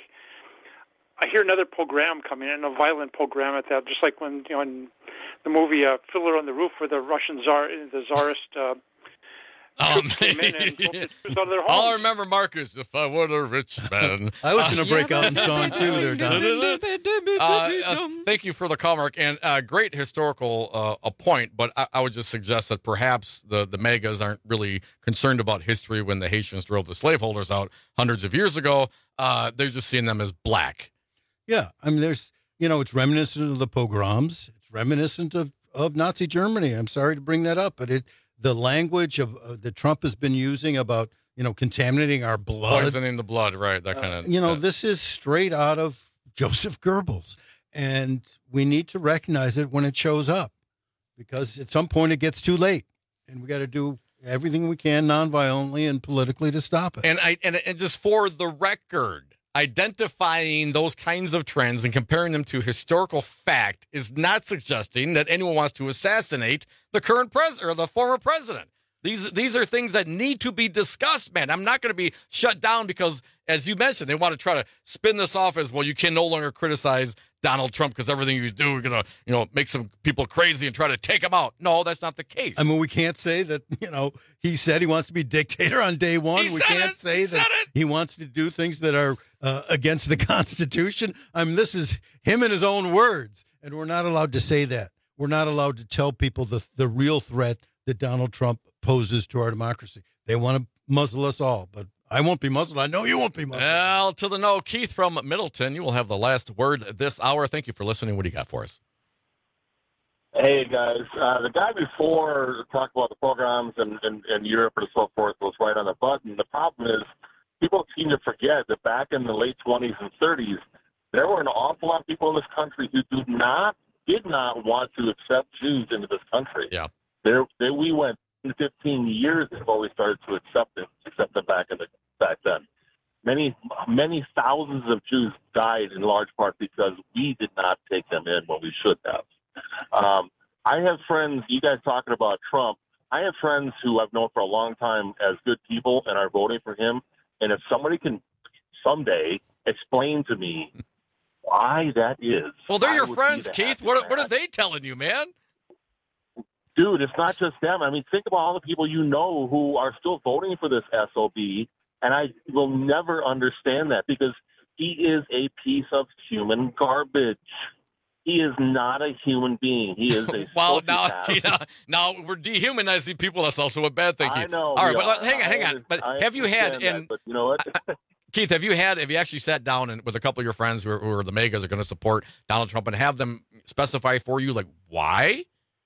I hear another program coming in, a violent program at that, just like when, you know, in the movie uh, Fiddler on the Roof, where the Russian czar, the czarist uh, Um, troops came in and took the troops out of their homes. All I remember, Marcus, if I were a rich man. I was going to break out in song too there, Don. Uh, uh, thank you for the call, Mark, and uh, great historical uh, a point, but I, I would just suggest that perhaps the, the megas aren't really concerned about history when the Haitians drove the slaveholders out hundreds of years ago. Uh, they're just seeing them as black. Yeah, I mean, there's, you know, it's reminiscent of the pogroms. It's reminiscent of, of Nazi Germany. I'm sorry to bring that up, but it the language of uh, that Trump has been using about, you know, contaminating our blood. Poisoning the blood, right, that kind of. Uh, you know, uh, this is straight out of Joseph Goebbels, and we need to recognize it when it shows up, because at some point it gets too late, and we got to do everything we can nonviolently and politically to stop it. And I and, and just for the record, identifying those kinds of trends and comparing them to historical fact is not suggesting that anyone wants to assassinate the current president or the former president. These these are things that need to be discussed, man. I'm not going to be shut down because, as you mentioned, they want to try to spin this off as, well, you can no longer criticize Donald Trump because everything you do, you're going to, you know, make some people crazy and try to take him out. No, that's not the case. I mean, we can't say that, you know, he said he wants to be dictator on day one. He we said can't it. say He that said it. he wants to do things that are uh, against the Constitution. I mean, this is him in his own words, and we're not allowed to say that. We're not allowed to tell people the the real threat that Donald Trump poses to our democracy. They want to muzzle us all, but I won't be muzzled. I know you won't be muzzled. Well, to the no. Keith from Middleton, you will have the last word this hour. Thank you for listening. What do you got for us? Hey, guys. Uh, the guy before talked about the programs in, in, in Europe and so forth was right on the button. The problem is people seem to forget that back in the late twenties and thirties, there were an awful lot of people in this country who do not, did not want to accept Jews into this country. Yeah. There, there we went fifteen years before we started to accept it, accept them back in the back then. Many, many thousands of Jews died in large part because we did not take them in when we should have. Um, I have friends, you guys talking about Trump, I have friends who I've known for a long time as good people and are voting for him. And if somebody can someday explain to me why that is. Well, they're I your would friends, be the Keith. happiest What, what man. are they telling you, man? Dude, it's not just them. I mean, think about all the people you know who are still voting for this S O B, and I will never understand that because he is a piece of human garbage. He is not a human being. He is a Well, now, sociopath. now we're dehumanizing people. That's also a bad thing. I Keith. know. All right, we but are. hang on, hang I on. But under- I have you had understand and that, but you know what? Keith, have you had, have you actually sat down and with a couple of your friends who are, who are the megas are going to support Donald Trump and have them specify for you, like, why?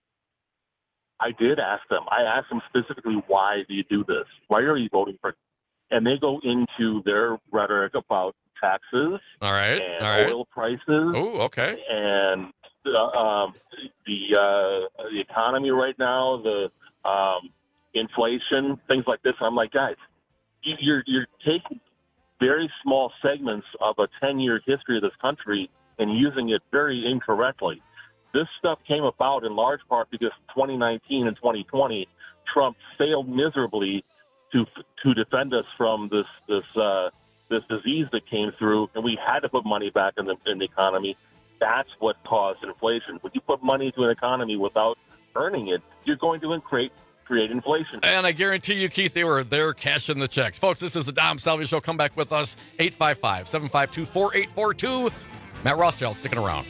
I did ask them. I asked them specifically, why do you do this? Why are you voting for? And they go into their rhetoric about taxes, All right, and all right. oil prices, Oh, okay. and uh, um, the uh, the economy right now, the um, inflation, things like this. I'm like, guys, you, you're you're taking very small segments of a ten-year history of this country and using it very incorrectly. This stuff came about in large part because twenty nineteen and twenty twenty, Trump failed miserably to to defend us from this this uh, this disease that came through, and we had to put money back in the in the economy. That's what caused inflation. When you put money into an economy without earning it, you're going to create create inflation. And I guarantee you, Keith, they were there cashing the checks. Folks, this is the Dom Salvia Show. Come back with us, eight five five, seven five two, four eight four two. Matt Rothschild sticking around.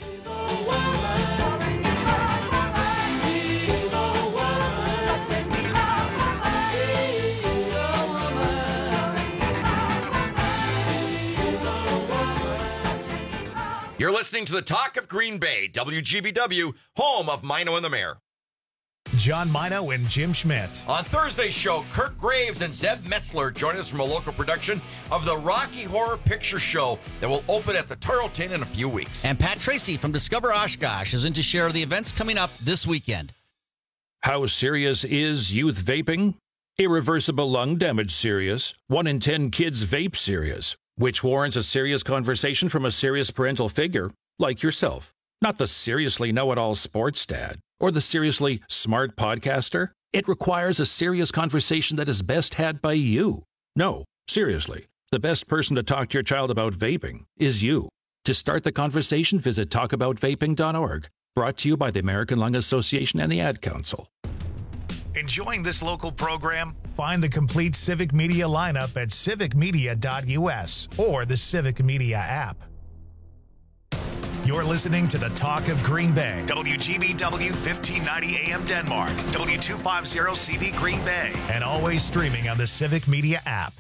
You're listening to the Talk of Green Bay, W G B W, home of Mino and the Mayor. John Mino and Jim Schmidt. On Thursday's show, Kirk Graves and Zeb Metzler join us from a local production of the Rocky Horror Picture Show that will open at the Tarleton in a few weeks. And Pat Tracy from Discover Oshkosh is in to share the events coming up this weekend. How serious is youth vaping? Irreversible lung damage serious. One in ten kids vape serious, which warrants a serious conversation from a serious parental figure like yourself. Not the seriously know-it-all sports dad or the seriously smart podcaster. It requires a serious conversation that is best had by you. No, seriously, the best person to talk to your child about vaping is you. To start the conversation, visit talk about vaping dot org. Brought to you by the American Lung Association and the Ad Council. Enjoying this local program? Find the complete Civic Media lineup at civic media dot u s or the Civic Media app. You're listening to the Talk of Green Bay. W G B W fifteen ninety A M Denmark. W two fifty C V Green Bay. And always streaming on the Civic Media app.